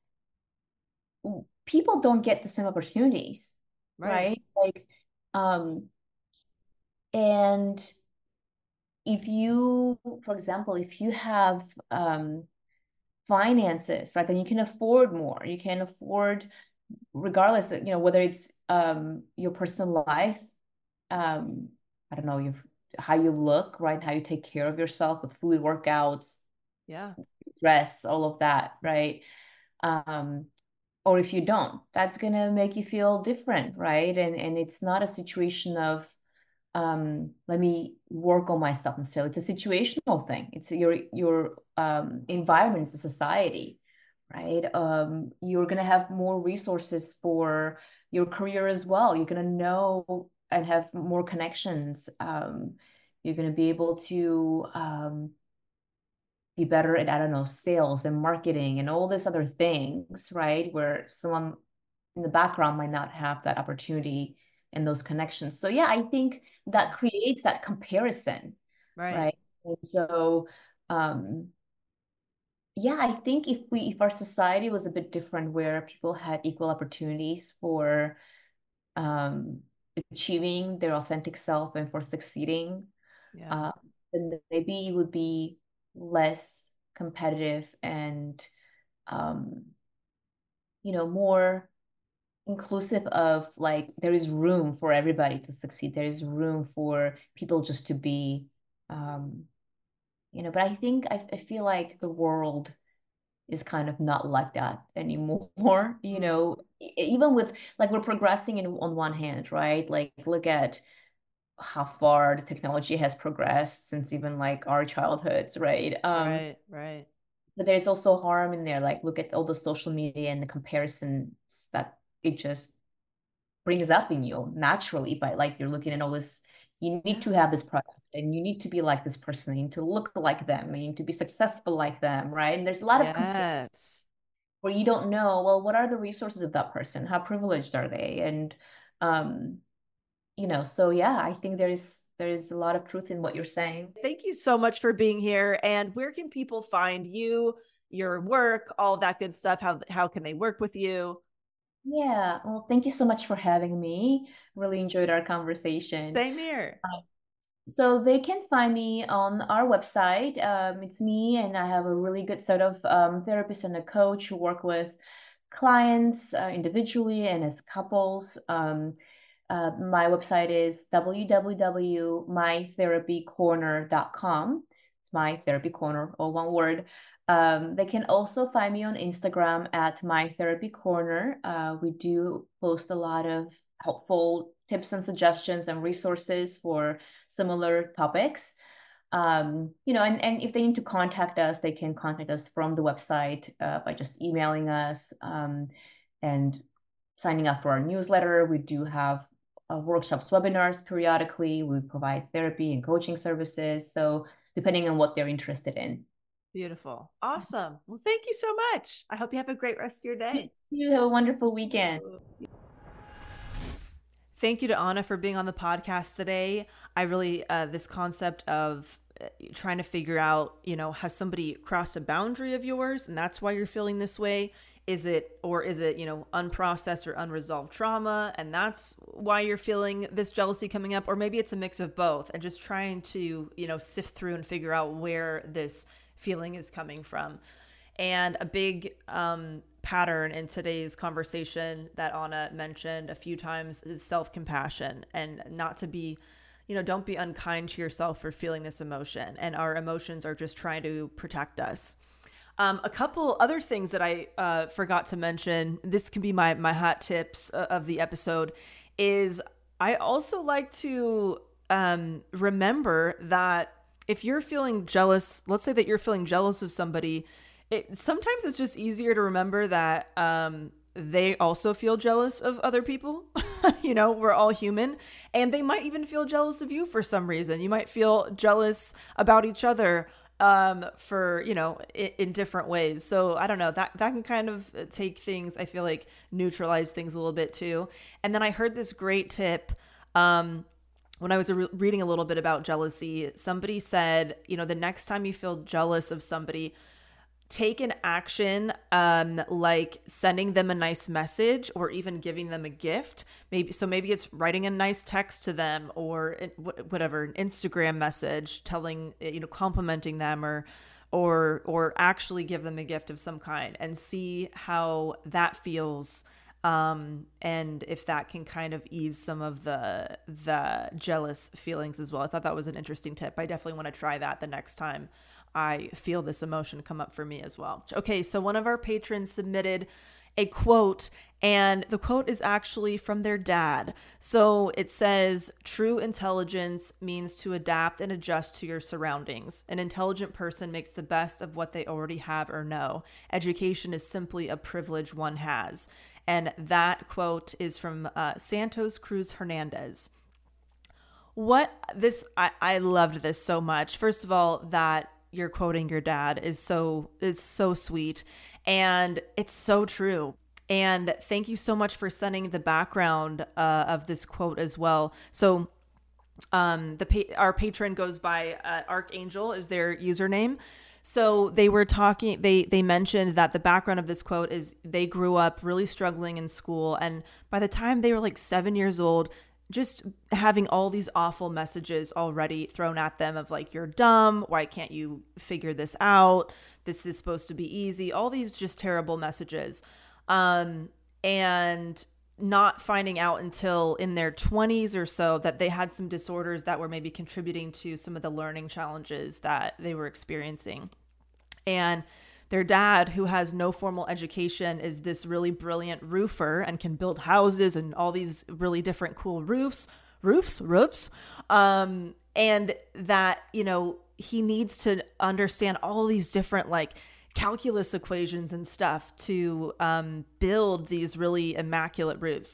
people don't get the same opportunities, Right. right? Like, um, and if you, for example, if you have um, finances, right, then you can afford more. You can afford, regardless, of, you know, whether it's um, your personal life, um, I don't know, your how you look, right, how you take care of yourself with food, workouts, Yeah. dress, all of that, right? Um, or if you don't, that's gonna make you feel different, right? And and it's not a situation of um let me work on myself necessarily. It's a situational thing. It's your your um environment, the society, right? Um you're gonna have more resources for your career as well. You're gonna know and have more connections. Um you're gonna be able to um be better at, I don't know, sales and marketing and all these other things, right? Where someone in the background might not have that opportunity and those connections. So yeah, I think that creates that comparison, Right. right? And so um yeah, I think if we if our society was a bit different where people had equal opportunities for um achieving their authentic self and for succeeding, Yeah. uh, then maybe it would be less competitive and um you know more inclusive of like there is room for everybody to succeed. There is room for people just to be um you know, but I think I, I feel like the world is kind of not like that anymore. You know, e- even with like we're progressing in on one hand, right? Like look at how far the technology has progressed since even like our childhoods, right? Um, Right. Right. but there's also harm in there. Like look at all the social media and the comparisons that it just brings up in you naturally by like you're looking at all this. You need to have this product and you need to be like this person. You need to look like them. You need to be successful like them, right? And there's a lot of comparison Yes. where you don't know, well, what are the resources of that person? How privileged are they? And um, you know, so yeah, I think there's there's a lot of truth in what you're saying. Thank you so much for being here. And where can people find you, your work, all that good stuff? How how can they work with you? Yeah, well, thank you so much for having me. Really enjoyed our conversation. Same here. So they can find me on our website. Um, it's me, and I have a really good set of um, therapists and a coach who work with clients uh, individually and as couples. Um, uh, my website is w w w dot my therapy corner dot com. It's My Therapy Corner, all one word. Um, they can also find me on Instagram at My Therapy Corner. Uh, we do post a lot of helpful tips and suggestions and resources for similar topics. Um, you know, and, and if they need to contact us, they can contact us from the website uh, by just emailing us um, and signing up for our newsletter. We do have uh, workshops, webinars periodically. We provide therapy and coaching services. So depending on what they're interested in. Beautiful. Awesome. Well, thank you so much. I hope you have a great rest of your day. You have a wonderful weekend. Thank you to Anna for being on the podcast today. I really, uh, this concept of uh, trying to figure out, you know, has somebody crossed a boundary of yours and that's why you're feeling this way? Is it, or is it, you know, unprocessed or unresolved trauma and that's why you're feeling this jealousy coming up? Or maybe it's a mix of both and just trying to, you know, sift through and figure out where this feeling is coming from. And a big um, pattern in today's conversation that Anna mentioned a few times is self-compassion, and not to be, you know, don't be unkind to yourself for feeling this emotion. And our emotions are just trying to protect us. Um, a couple other things that I uh, forgot to mention, this can be my, my hot tips of the episode, is I also like to um, remember that if you're feeling jealous, let's say that you're feeling jealous of somebody, it, sometimes it's just easier to remember that um, they also feel jealous of other people. You know, we're all human, and they might even feel jealous of you for some reason. You might feel jealous about each other um, for, you know, in, in different ways. So I don't know, that, that can kind of take things, I feel like neutralize things a little bit too. And then I heard this great tip, um, when I was re- reading a little bit about jealousy. Somebody said, you know, the next time you feel jealous of somebody, take an action um, like sending them a nice message or even giving them a gift. Maybe so maybe it's writing a nice text to them or whatever, an Instagram message telling, you know, complimenting them or or or actually give them a gift of some kind and see how that feels. Um, and if that can kind of ease some of the the jealous feelings as well. I thought that was an interesting tip. I definitely want to try that the next time I feel this emotion come up for me as well. Okay, so one of our patrons submitted a quote, and the quote is actually from their dad. So it says, "True intelligence means to adapt and adjust to your surroundings. An intelligent person makes the best of what they already have or know. Education is simply a privilege one has." And that quote is from uh, Santos Cruz Hernandez. What this, I, I loved this so much. First of all, that you're quoting your dad is so is so sweet, and it's so true. And thank you so much for sending the background uh, of this quote as well. So um, the pa- our patron goes by uh, Archangel is their username. So they were talking, they they mentioned that the background of this quote is they grew up really struggling in school. And by the time they were like seven years old, just having all these awful messages already thrown at them of like, you're dumb. Why can't you figure this out? This is supposed to be easy. All these just terrible messages. Um, and not finding out until in their twenties or so that they had some disorders that were maybe contributing to some of the learning challenges that they were experiencing. And their dad, who has no formal education, is this really brilliant roofer and can build houses and all these really different cool roofs, roofs, roofs. Um, and that, you know, he needs to understand all these different like calculus equations and stuff to um, build these really immaculate roofs.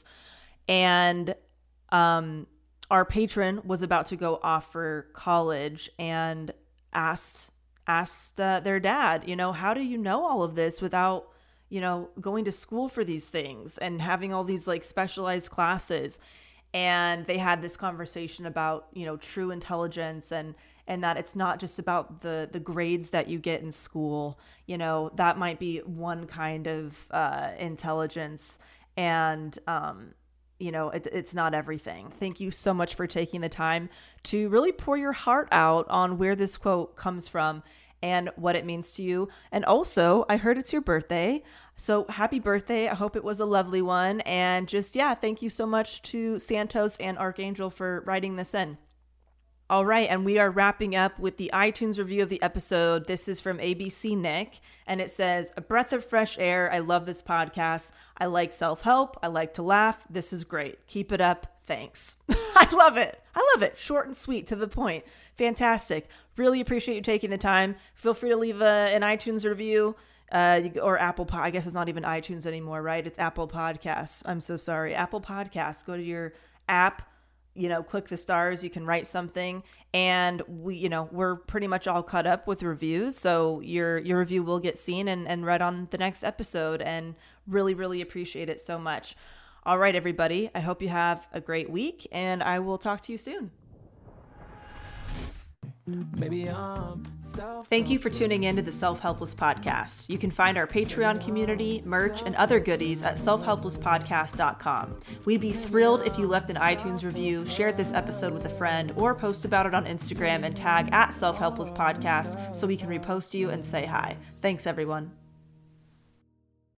And um, our patron was about to go off for college and asked asked uh, their dad, you know, how do you know all of this without, you know, going to school for these things and having all these like specialized classes? And they had this conversation about, you know, true intelligence and and that it's not just about the the grades that you get in school. You know, that might be one kind of uh, intelligence, and um, you know, it, it's not everything. Thank you so much for taking the time to really pour your heart out on where this quote comes from and what it means to you. And also, I heard it's your birthday. So happy birthday. I hope it was a lovely one. And just, yeah, thank you so much to Santos and Archangel for writing this in. All right, and we are wrapping up with the iTunes review of the episode. This is from A B C Nick, and it says, a breath of fresh air. I love this podcast. I like self-help. I like to laugh. This is great. Keep it up. Thanks. I love it. I love it. Short and sweet, to the point. Fantastic. Really appreciate you taking the time. Feel free to leave a, an iTunes review uh, or Apple Pod. I guess it's not even iTunes anymore, right? It's Apple Podcasts. I'm so sorry. Apple Podcasts. Go to your app. You know, click the stars, you can write something, and we, you know, we're pretty much all caught up with reviews. So your, your review will get seen and, and read on the next episode, and really, really appreciate it so much. All right, everybody. I hope you have a great week, and I will talk to you soon. Maybe I'm self- Thank you for tuning in to the Self-Helpless Podcast. You can find our Patreon community, merch, and other goodies at self helpless podcast dot com. We'd be thrilled if you left an iTunes review, shared this episode with a friend, or post about it on Instagram and tag at Self Helpless Podcast so we can repost you and say hi. Thanks, everyone.